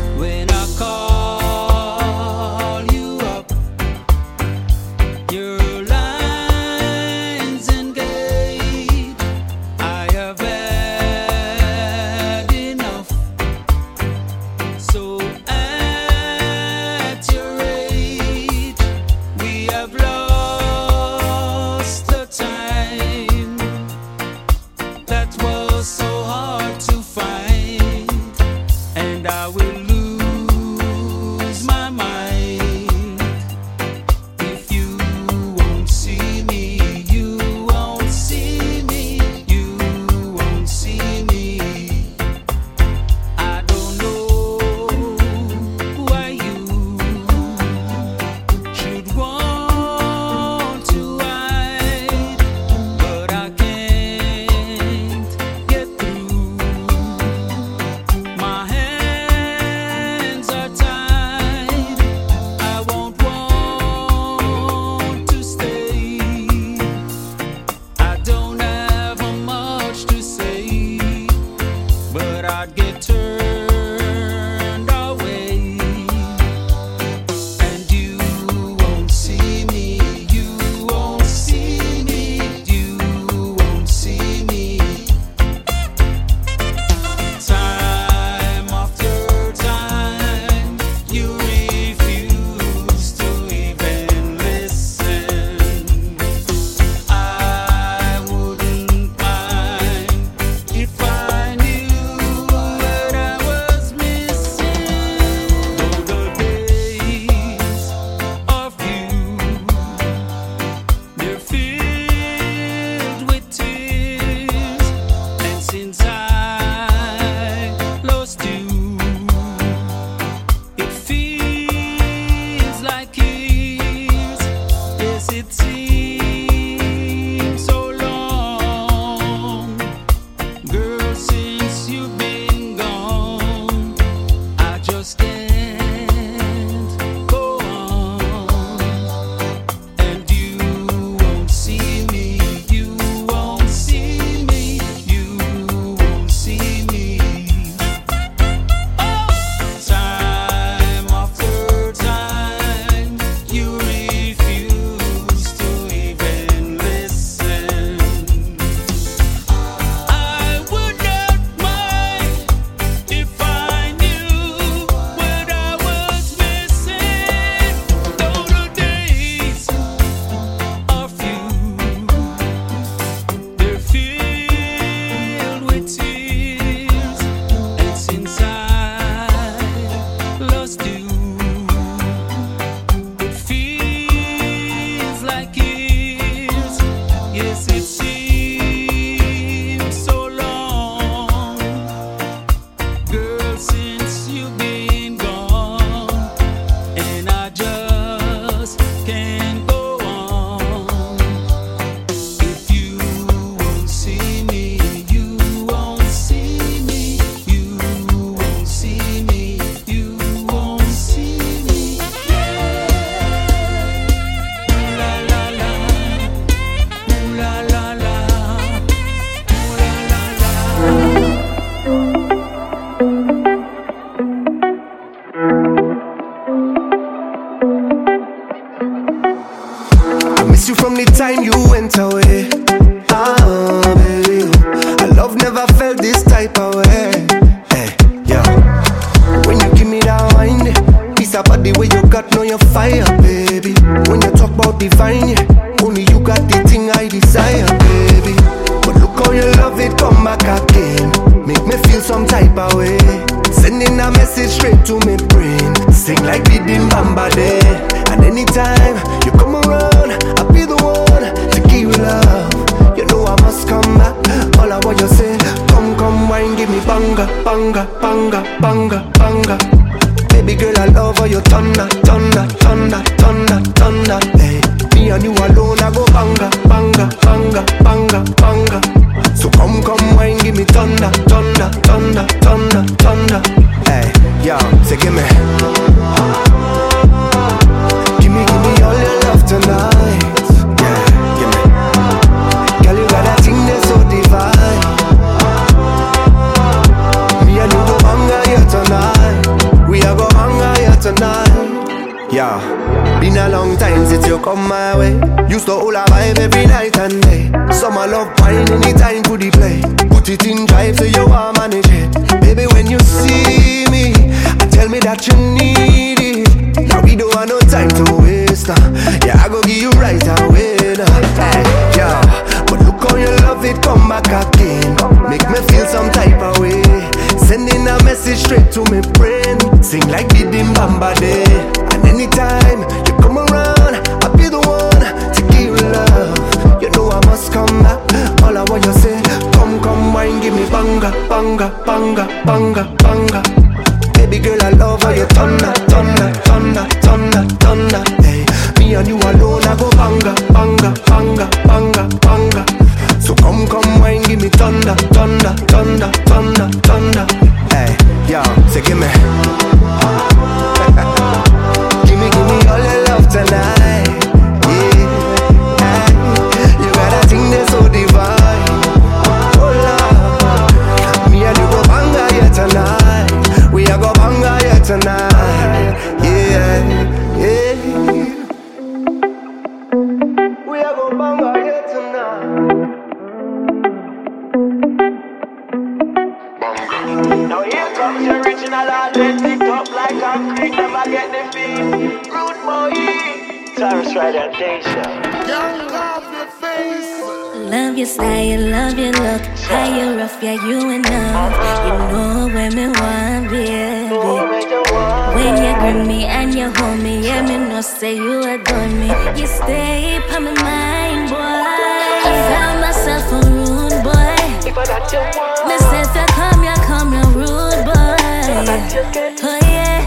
miss you from the time you went away. Ah, baby, I love never felt this type of way. Hey, yeah. When you give me that wine, piece up of the way you got, know your fire, baby. When you talk about divine, yeah, only you got the thing I desire, baby. But look how you love it, come back again. Make me feel some type of way. Sending a message straight to me brain. Sing like the Bamba day. And anytime you come around, I'll be the one to give you love. You know I must come back. All I want you say, come, come, wine, give me banga, banga, banga, banga, banga. Baby girl, I love how you thunder, thunder, thunder, thunder, thunder. Hey, me and you alone, I go banga, banga, banga, banga, banga. So come, come, wine, give me thunder, thunder, thunder, thunder, thunder. Hey, yo, say give me. Give me, give me all your love tonight. Yeah, give me. Girl, you got that thing that's so divine. Me and you go banga here tonight. We are go banga here tonight. Yeah, been a long time since you come my way. Used to hold a vibe every night and day. Summer love wine anytime to the play. Put it in drive so you want manage it. Baby, when you see me, tell me that you need it. Now we don't want no time to waste now. Yeah, I go give you right away now. Hey, yeah, but look how you love it, come back again. Make me feel some type of way. Sending a message straight to me brain. Sing like the Bamba day. And anytime you come around, I'll be the one to give you love. You know I must come back. All I want you say, come, come, wine, give me banga, banga, banga, banga, banga. Baby girl, I love how you thunder, thunder, thunder, thunder, thunder. Hey, me and you alone, I go banga, banga, banga, banga, banga. So come, come, wine, give me thunder, thunder, thunder, thunder, thunder. Hey, yo, say give me. Give me, give me all your love tonight. Yeah, hey, you got a thing that's so divine. Oh Lord, me and you go banga here tonight. We are go banga here tonight. Yeah, yeah. We are go banga here tonight. Now here comes the original authentic, up like concrete, never get the beat. Rude boy, Taurus Rider and Deja. Young off your face. Love your style, love your look. How you rough, yeah, you enough. You know when me want, baby. When you grip me and you hold me, yeah, me know say you adore me. You stay on my mind, boy. I found myself a rude boy. Myself, you come, you come, you rude boy. Oh yeah,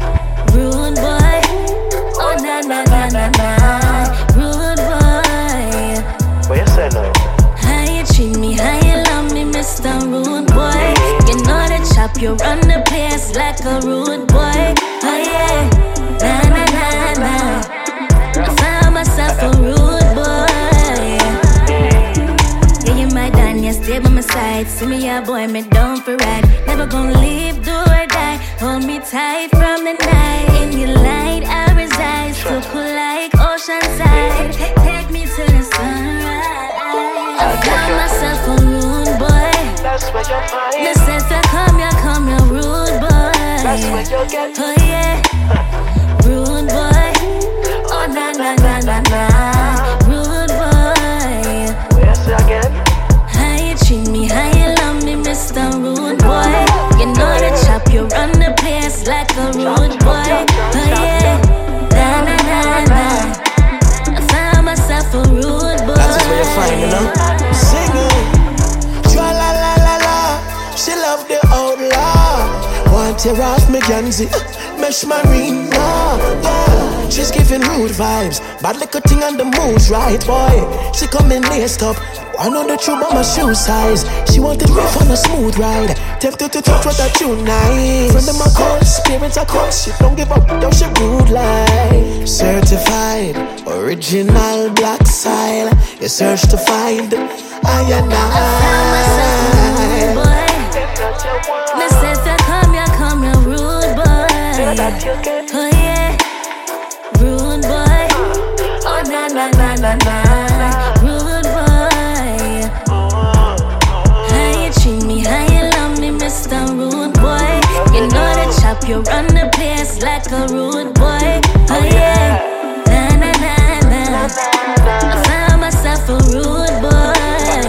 rude boy. Oh na na na na na, rude boy. What you say now? How you treat me, how you love me, Mister Rude Boy. You know the chop, you run the place like a rude boy. Oh yeah, na na na na. I found myself a rude boy. Yeah, you my dad, you stay by my side. See me a boy, me down for ride. Never gonna leave, do or die. Hold me tight from the night. In your light I reside, so cool like Oceanside. Take me to the sunrise. I found myself a rude boy. That's where you find. Listen, if you come, you come, you rude boy. That's where you get. Oh yeah, rude boy. Oh na na na na na, rude boy. What you say again? How you treat me, how you love me, Mister Rude Boy. You know the chop, you run the place like a rude boy. Oh yeah, na na na na. I found myself a rude boy. That's where you find, you know. Sing it. Tra la la la la. She love the outlaw. Want tear off me Ganzi, mesh marina. Yeah, she's giving rude vibes. Bad little thing on the mood, right, boy? She coming laced up. I know the truth about my shoe size. She wanted rough on a smooth ride. Tempted to touch what I tune nice. Friend of my course, spirits of course. She don't give up, don't she rude like. Certified, original black style. You search to find I and I. Listen, if you come, you come, you rude boy. Oh yeah, rude boy. Oh na na na na you run the place like a rude boy. Oh yeah, na na na na. I found myself a rude boy.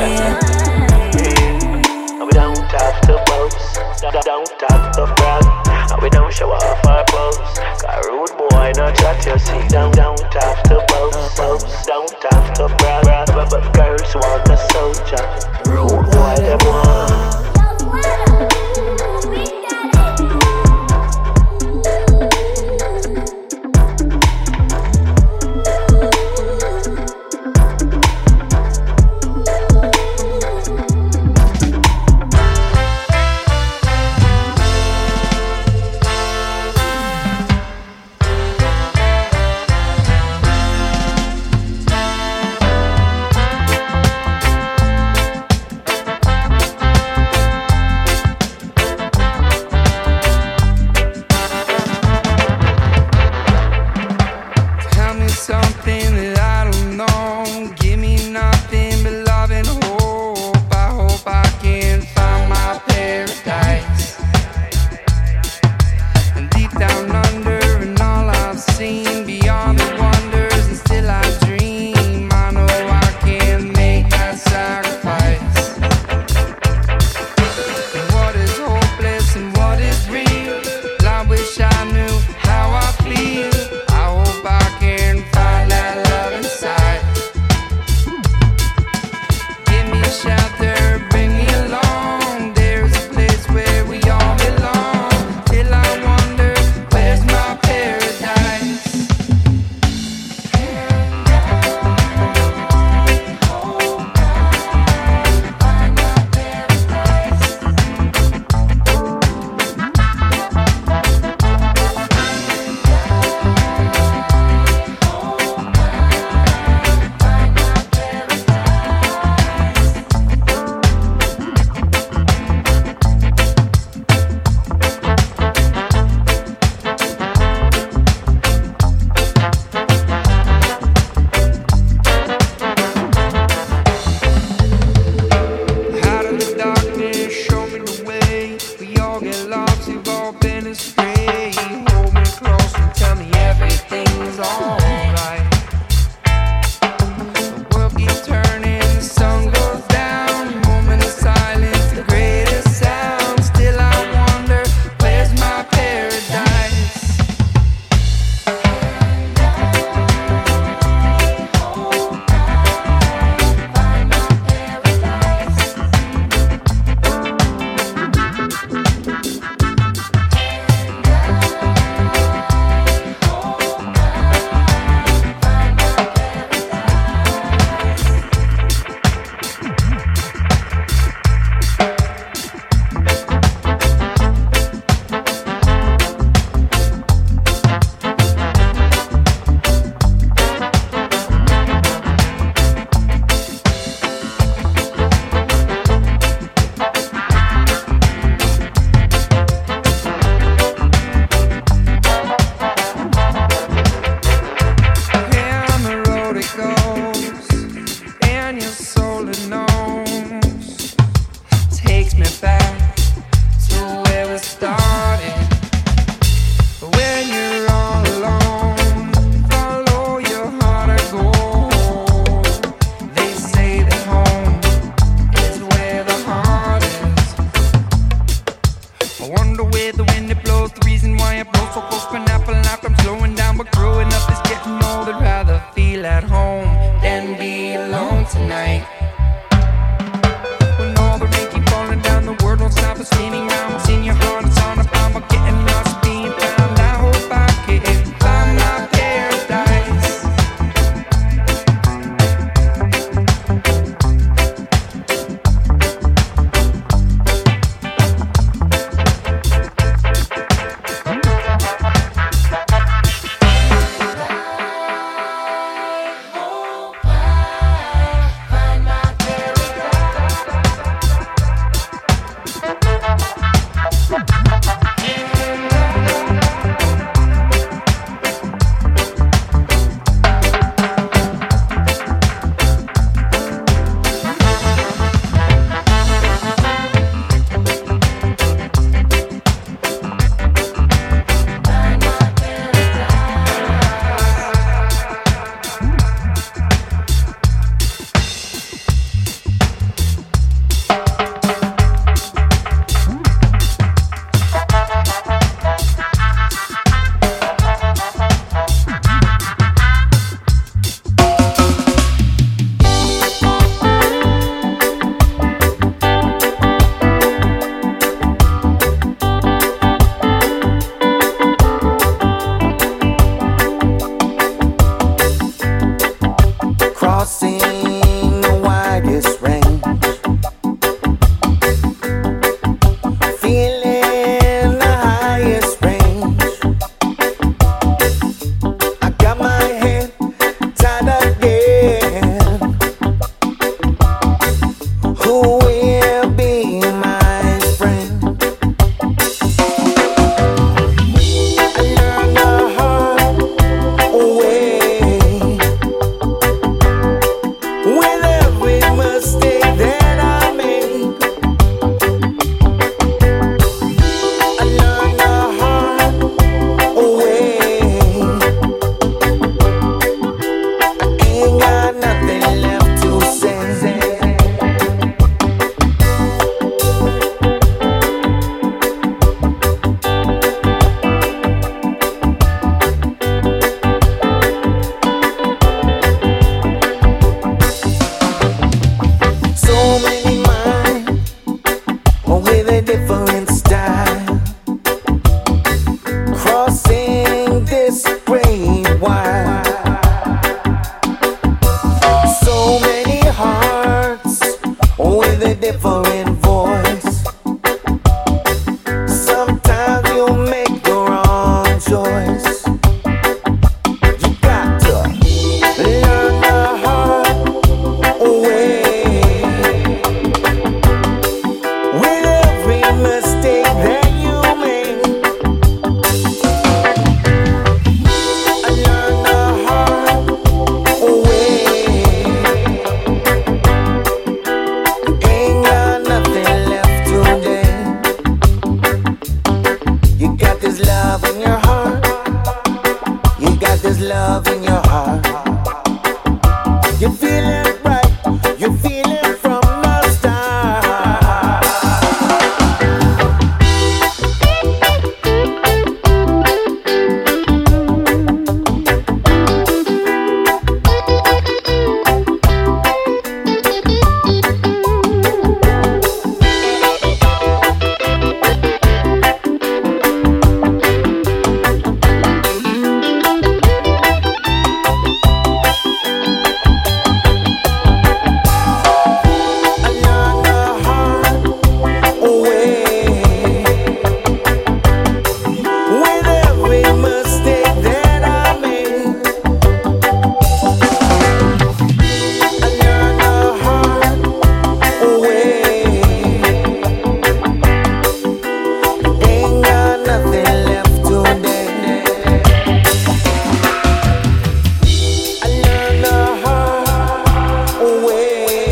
We don't have to boast, don't have to brag, and we don't show off our pose. Got rude boy, no chat you see. Don't, don't have to boast, boast, don't have to brag, but, but girls want a soldier. Rude boy, them want. different voice. Sometimes you make the wrong choice. You got to learn the hard way. With every mistake that you make, learn the hard way. Ain't got nothing left today. You got this love in your heart. You got this love in your heart. You feel it right. You feel it from the start. With every mistake that I made, I learn the hard way. Ain't got nothing left today. I learn the hard way.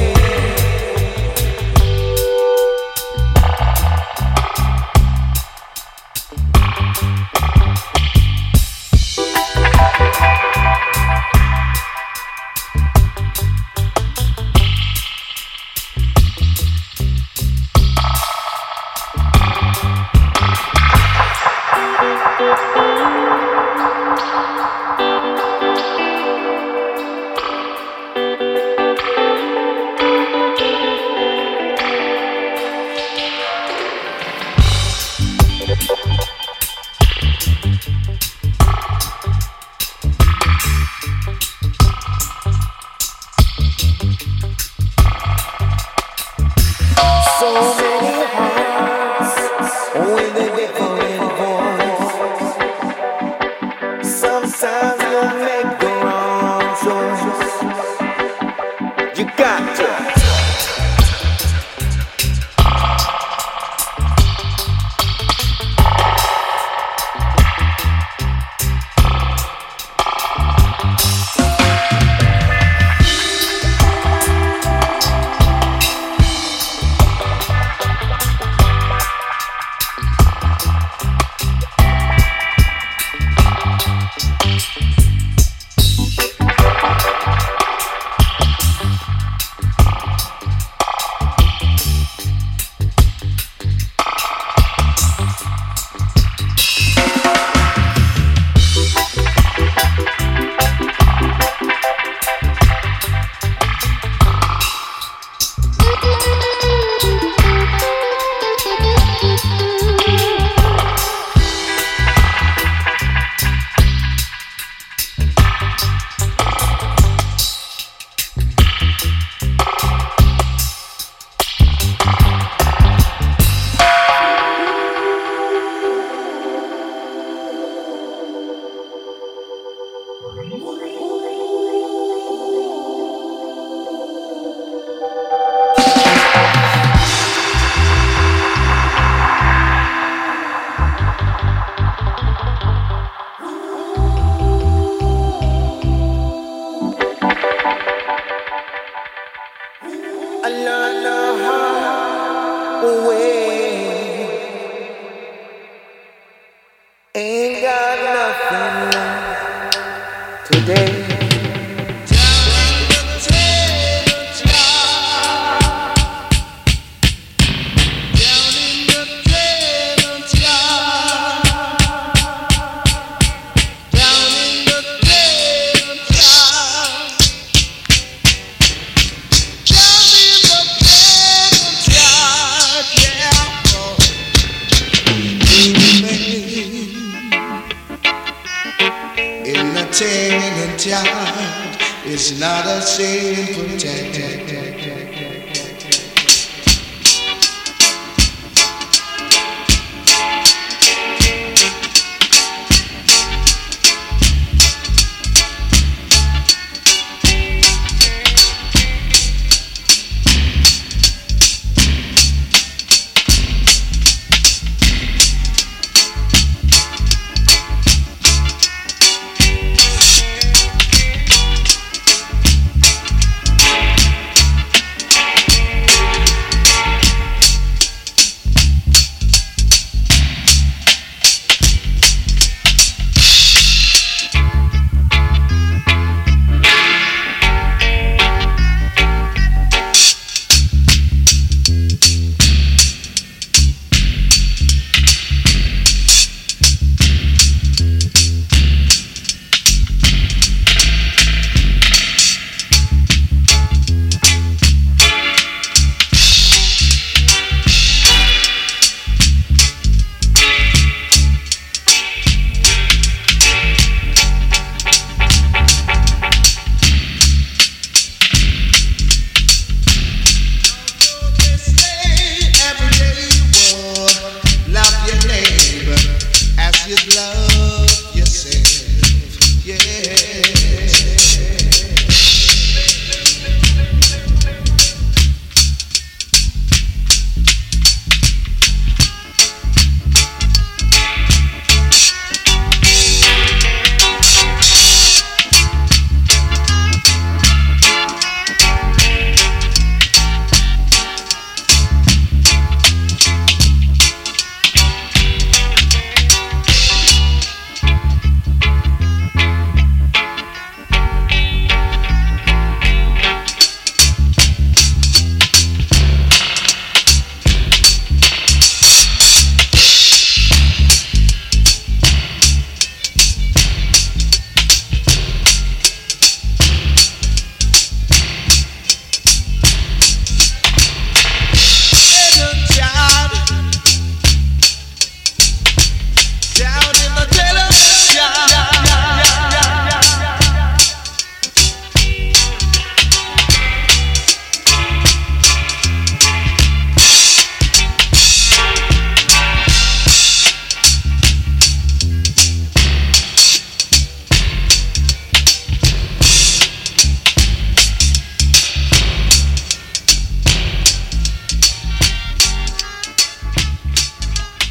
So many hearts with a different voice. Sometimes you make the wrong choice. You got to I learn the hard way. Ain't got nothing left today. Tenant yard is not a simple task.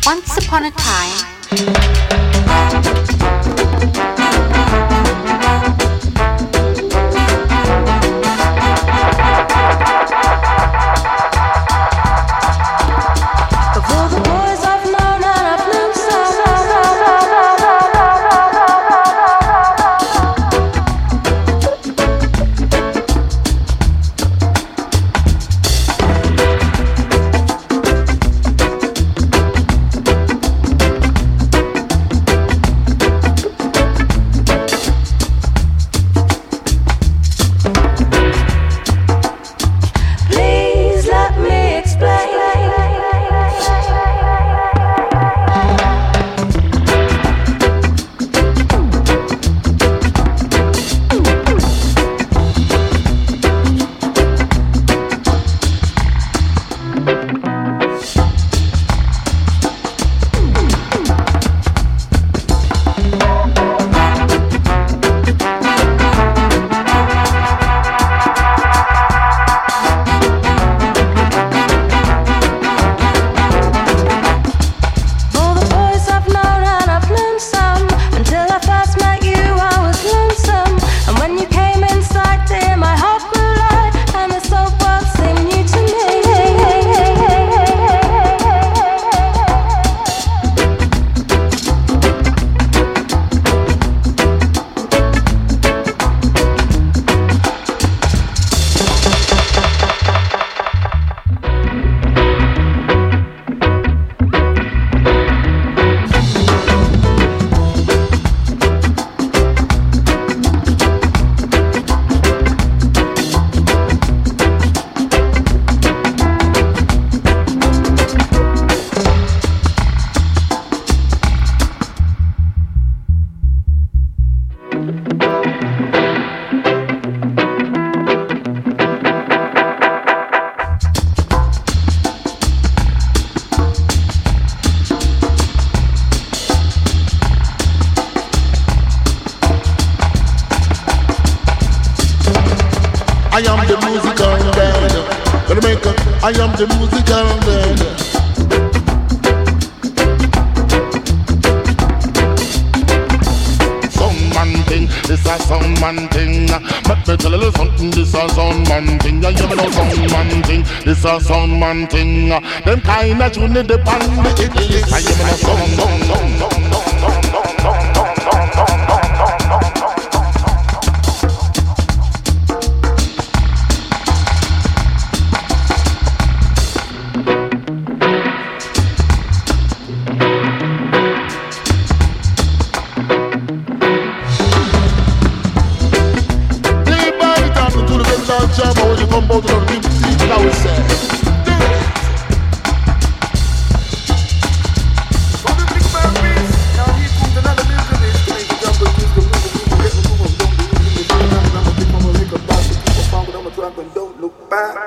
Once upon a time. I am the musical dad. Gonna make a, I am the musical dad. Sound man thing, this a sound man thing. Let me tell you something, this a sound man thing. Yeah, you know sound man thing, this a sound man thing. Them kind of tune in the band, the idiot. I am a sound, sound, sound, sound, sound, sound, sound, sound, sound, sound, sound. Come out of the big seat, now we say. Don't look back.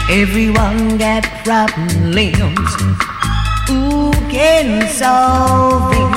Everyone got problems. Who can solve it?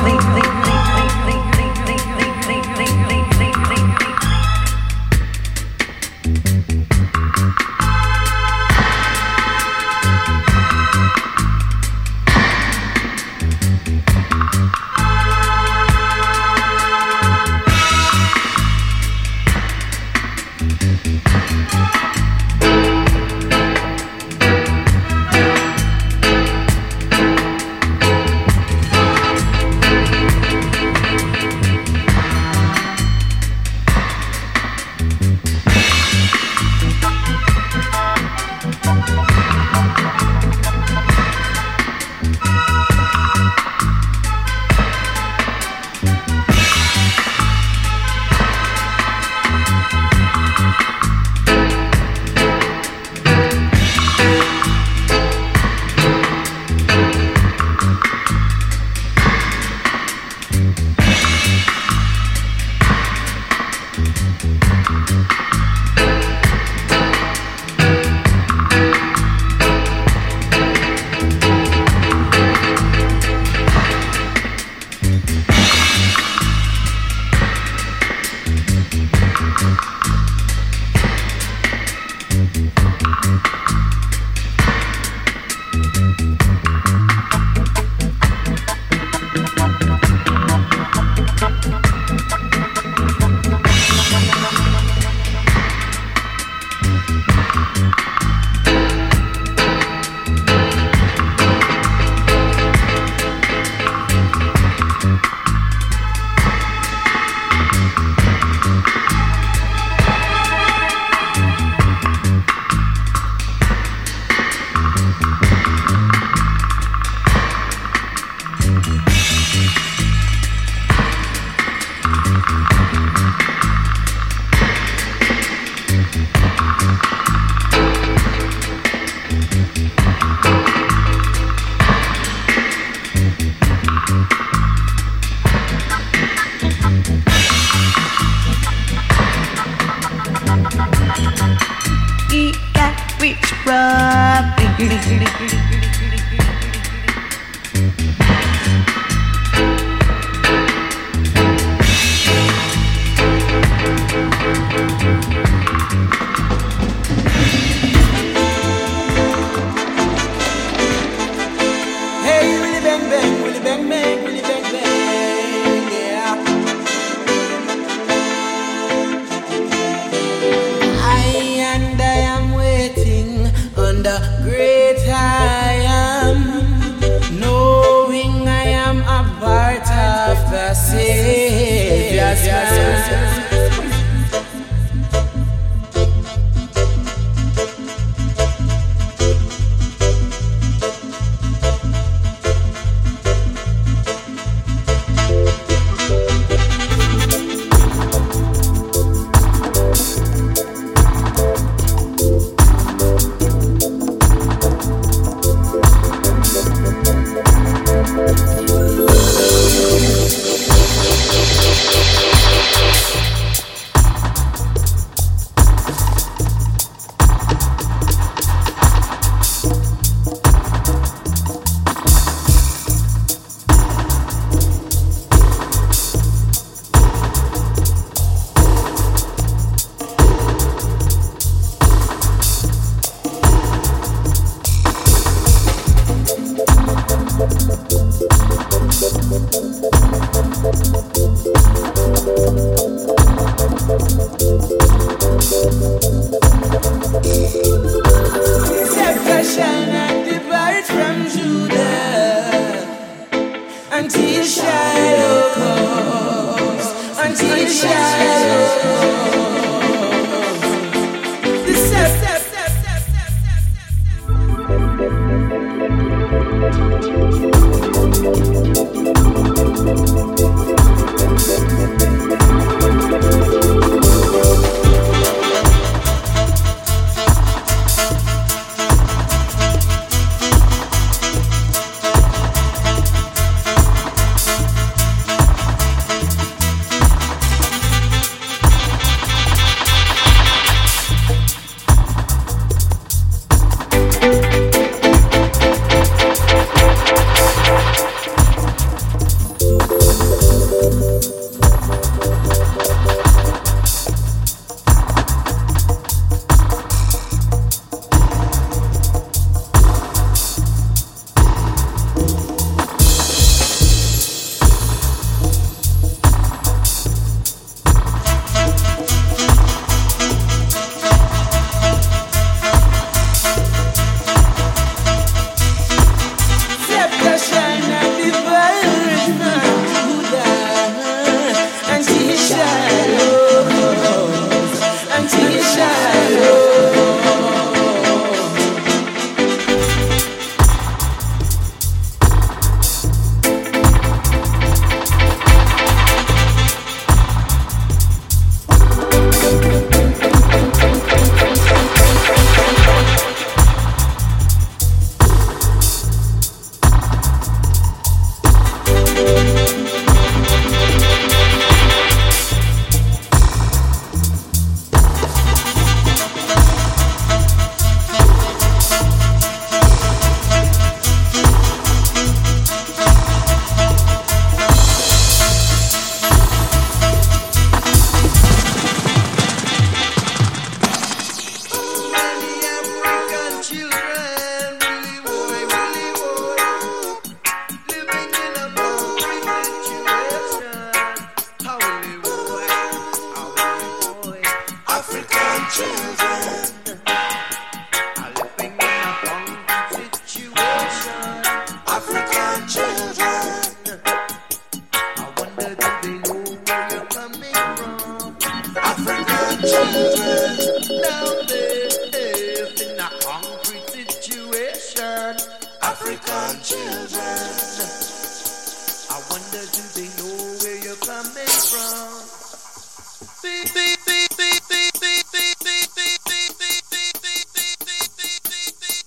African children. I wonder, do they know where you're coming from? Beep, beep, beep, beep, beep, beep, beep, beep, beep, beep, beep, beep, beep, beep, beep, beep, beep, beep,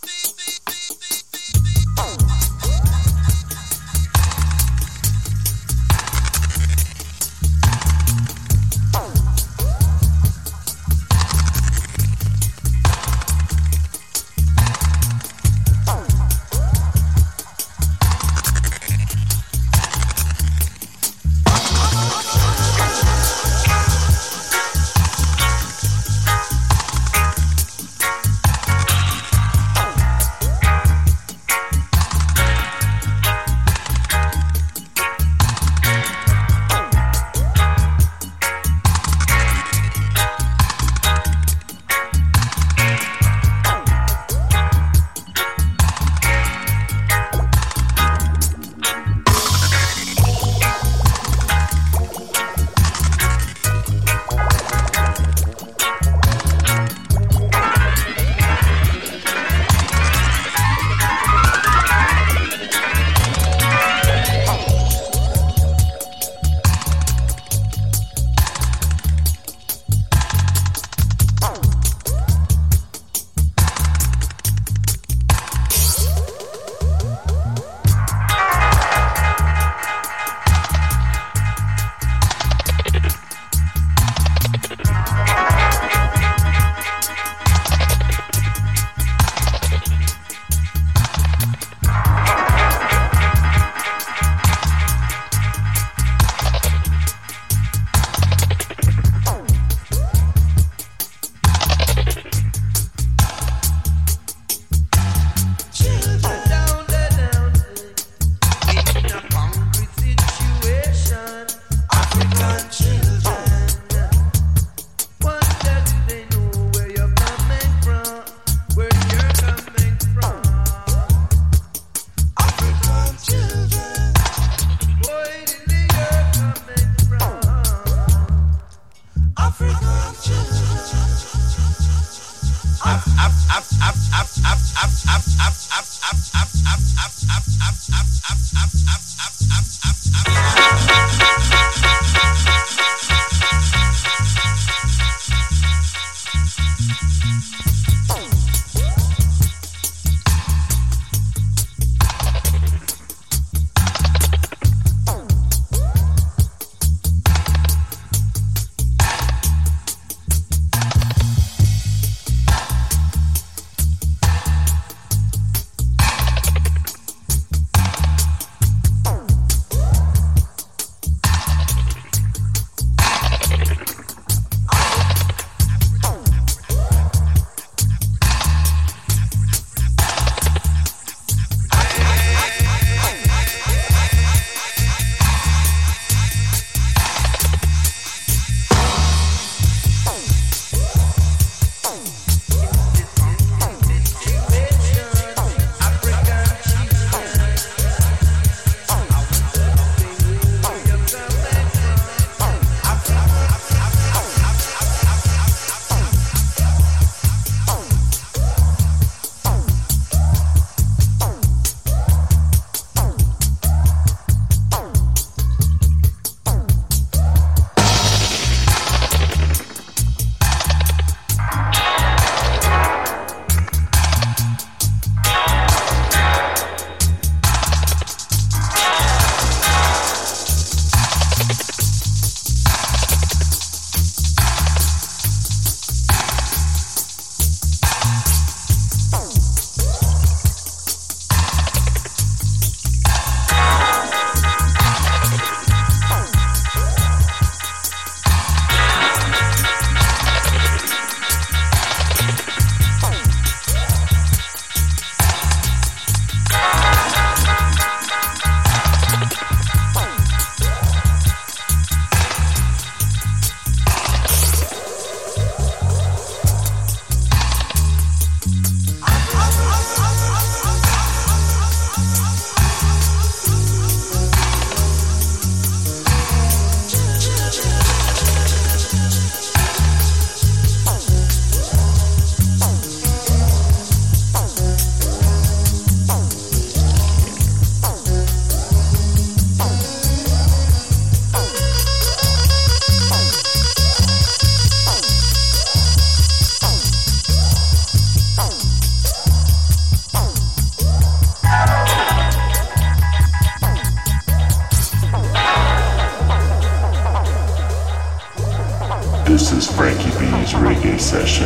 session.